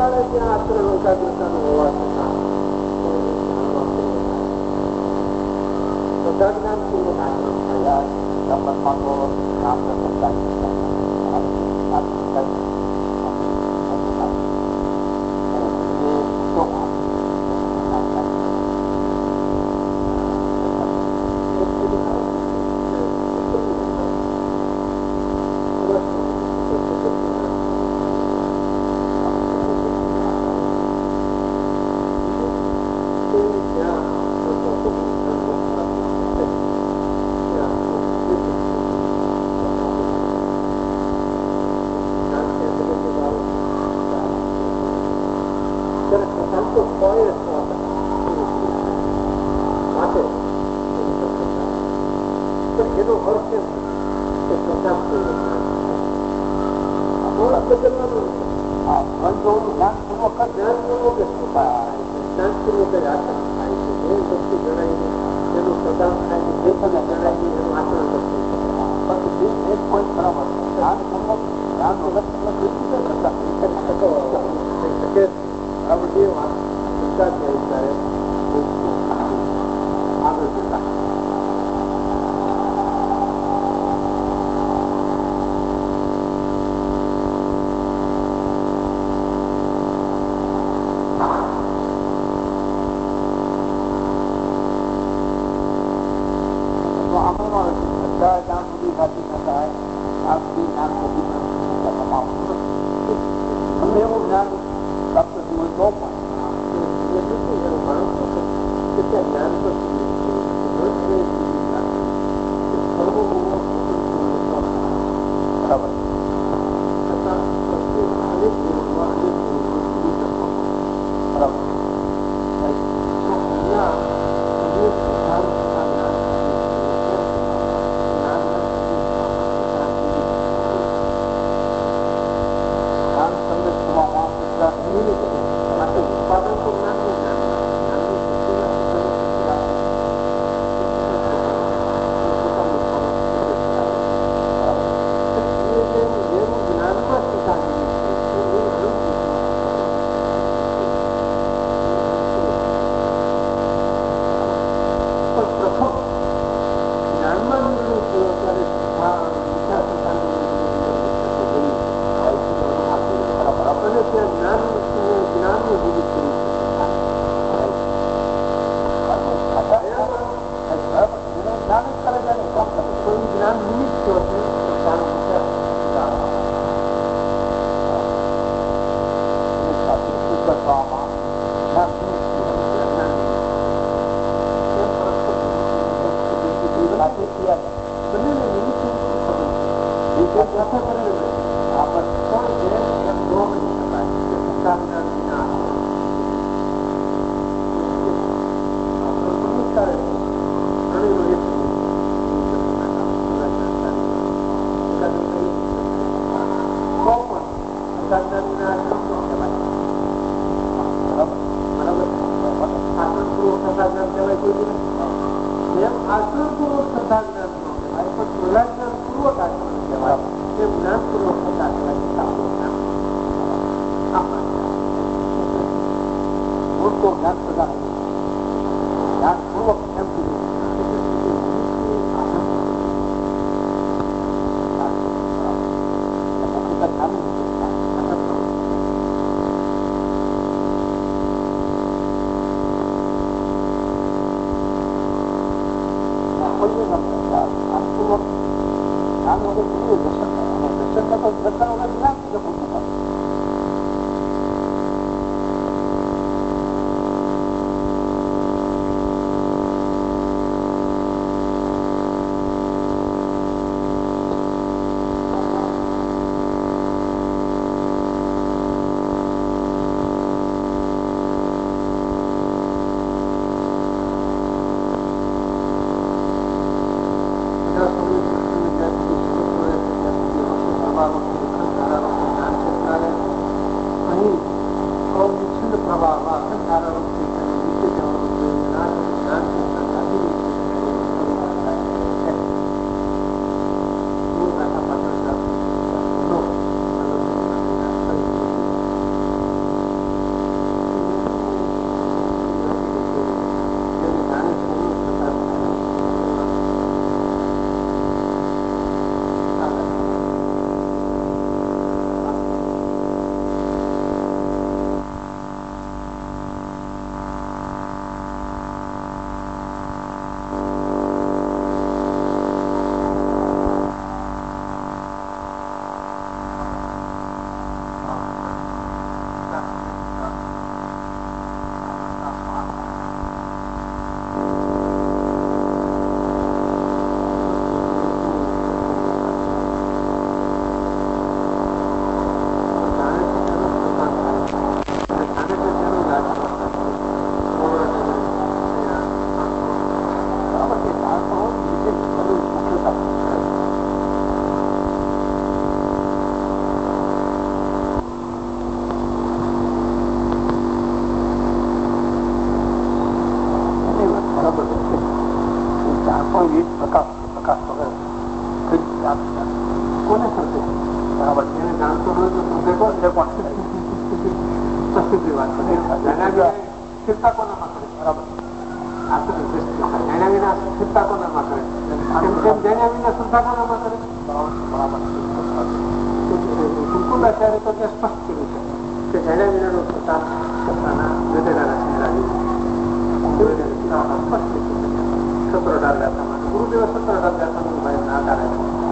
દાડે ત્યાં આત્ર લોકાગ્રતાનો હોવા છતાં બધા જ્ઞાનપૂર્વક આચરણ થયા સંબંધમાં તો નામ એનો અર્થ એ કે પ્રતાપપૂર્વક બદલવાનું જ્ઞાનપૂર્વક જ્ઞાનપૂર્વક જ્ઞાનપૂર્વક જ આચરણ થાય છે. જે વસ્તુ જણાવીને એનું પ્રદાન થાય છે, જે તમે જણાવીને એનું આચરણ કરશે. એક પોઈન્ટ બરાબર જ્ઞાનપૂર્વક જ્ઞાન વગર શકે આ બધી વાત શંકા થઈ ત્યારે આગળ જતા देखो देखो सस्ती बात સ્થિરતા કોનામાં કરે બરાબર આખી દ્રષ્ટિ જાણ્યા વિના સ્થિરતા કોનામાં કરે તેમ જાણ્યા વિના શ્રદ્ધા કોનામાં કરે બરાબર સંકુલાચાર્ય તો ત્યાં સ્પષ્ટ કર્યું છે કે જાણ્યા વિનાનું શ્રદ્ધા સત્તાના વેદેદારા સ્પષ્ટ સત્ર ડાલ્યા ગુરુદેવ સત્ર ડાલ્યા ભાઈ ના ડાલે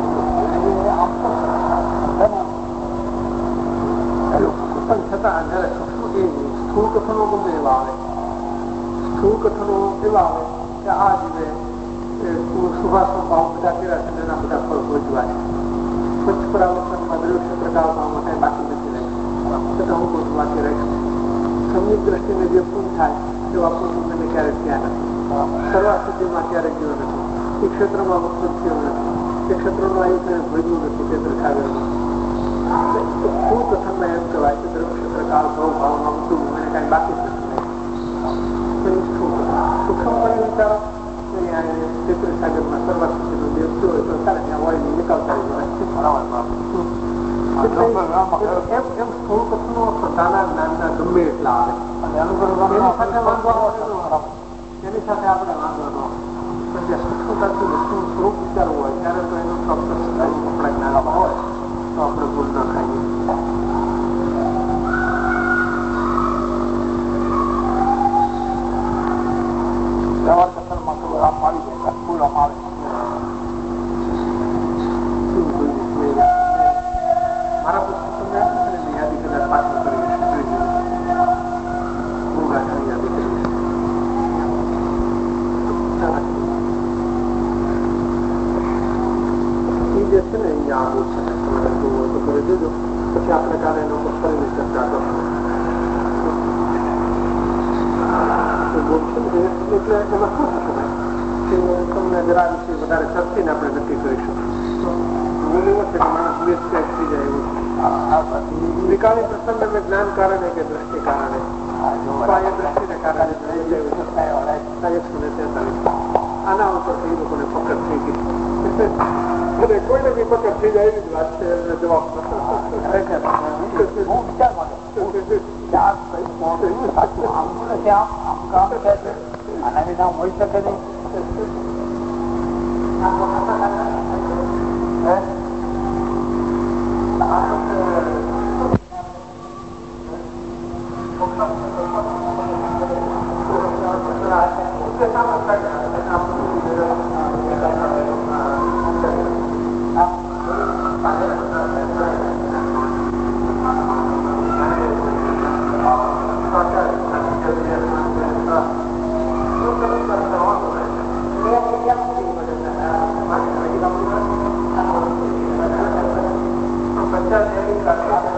છતાં જયારે સ્થૂળ કથનો ગમે એવા આવે સ્થૂળ કથનો એવા આવે કે આ જીવે સુભાષનો ભાવ બધા કર્યા છે એના બધા ફળ ભોજવા છે સ્વચ્છ પરાવર્તનમાં દ્રવ્ય ક્ષેત્ર કાળમાં કઈ બાકી નથી રહ્યું છતાં હું બધું બાકી રહીશ સમય દ્રષ્ટિને જે પૂર્ણ થાય એવા પૂર્ણ મને ક્યારેક ત્યાં નથી સર્વા સ્થિતિમાં ક્યારેક ગયો નથી એ ક્ષેત્રમાં વસ્તુ થયો નથી એ ક્ષેત્રનું આયુષ્ય ભોજવું નથી તે દ્રખાગરમાં સ્થૂળ કથનમાં એમ કહેવાય કે દ્રવ્ય ક્ષેત્ર કાળ ભાવ ભાવમાં બધું મને કાંઈ બાકી જ નથી સૂક્ષ્મપણે વિચારો ક્ષેત્ર સાગરમાં સર્વા સ્થિતિનો દેવતો હોય તો ચાલે ત્યાં હોય નીકળતા એમ સ્થૂળ કથનો પોતાના જ્ઞાનના ગમે એટલા આવે અને એની સાથે વાંધો એની સાથે આપણે વાંધો ન પણ જે સૂક્ષ્મતાથી વસ્તુનું સ્વરૂપ વિચારવું હોય ત્યારે તો એનું ચોક્કસ આપણા જ્ઞાનમાં હોય તો આપણે ભૂલ ન ખાઈએ મારા પુસ્તક તમને આપે છે ને યાદી કદાચ પાછળ કરી યાદી કરી જે છે ને અહીંયા આવું છે તો કરી દેજો પછી આપણે કાલે એનો ફરીની ચર્ચા કરશું એટલે એમાં શું થશે કે તમને જરા વિશે વધારે ચર્ચીને આપણે નક્કી કરીશું હું એવું છે કે માણસ મિસટેક થઈ જાય એવું વિકાળી પ્રસંગ જ્ઞાન કારણે કે દ્રષ્ટિ કારણે દ્રષ્ટિને કારણે આના ઉપરથી એ લોકોને પકડ થઈ ગઈ અને કોઈને બી પકડ થઈ જાય એવી જ વાત છે એમને જવાબ આના વિના હોઈ શકે નહીં પંચાયત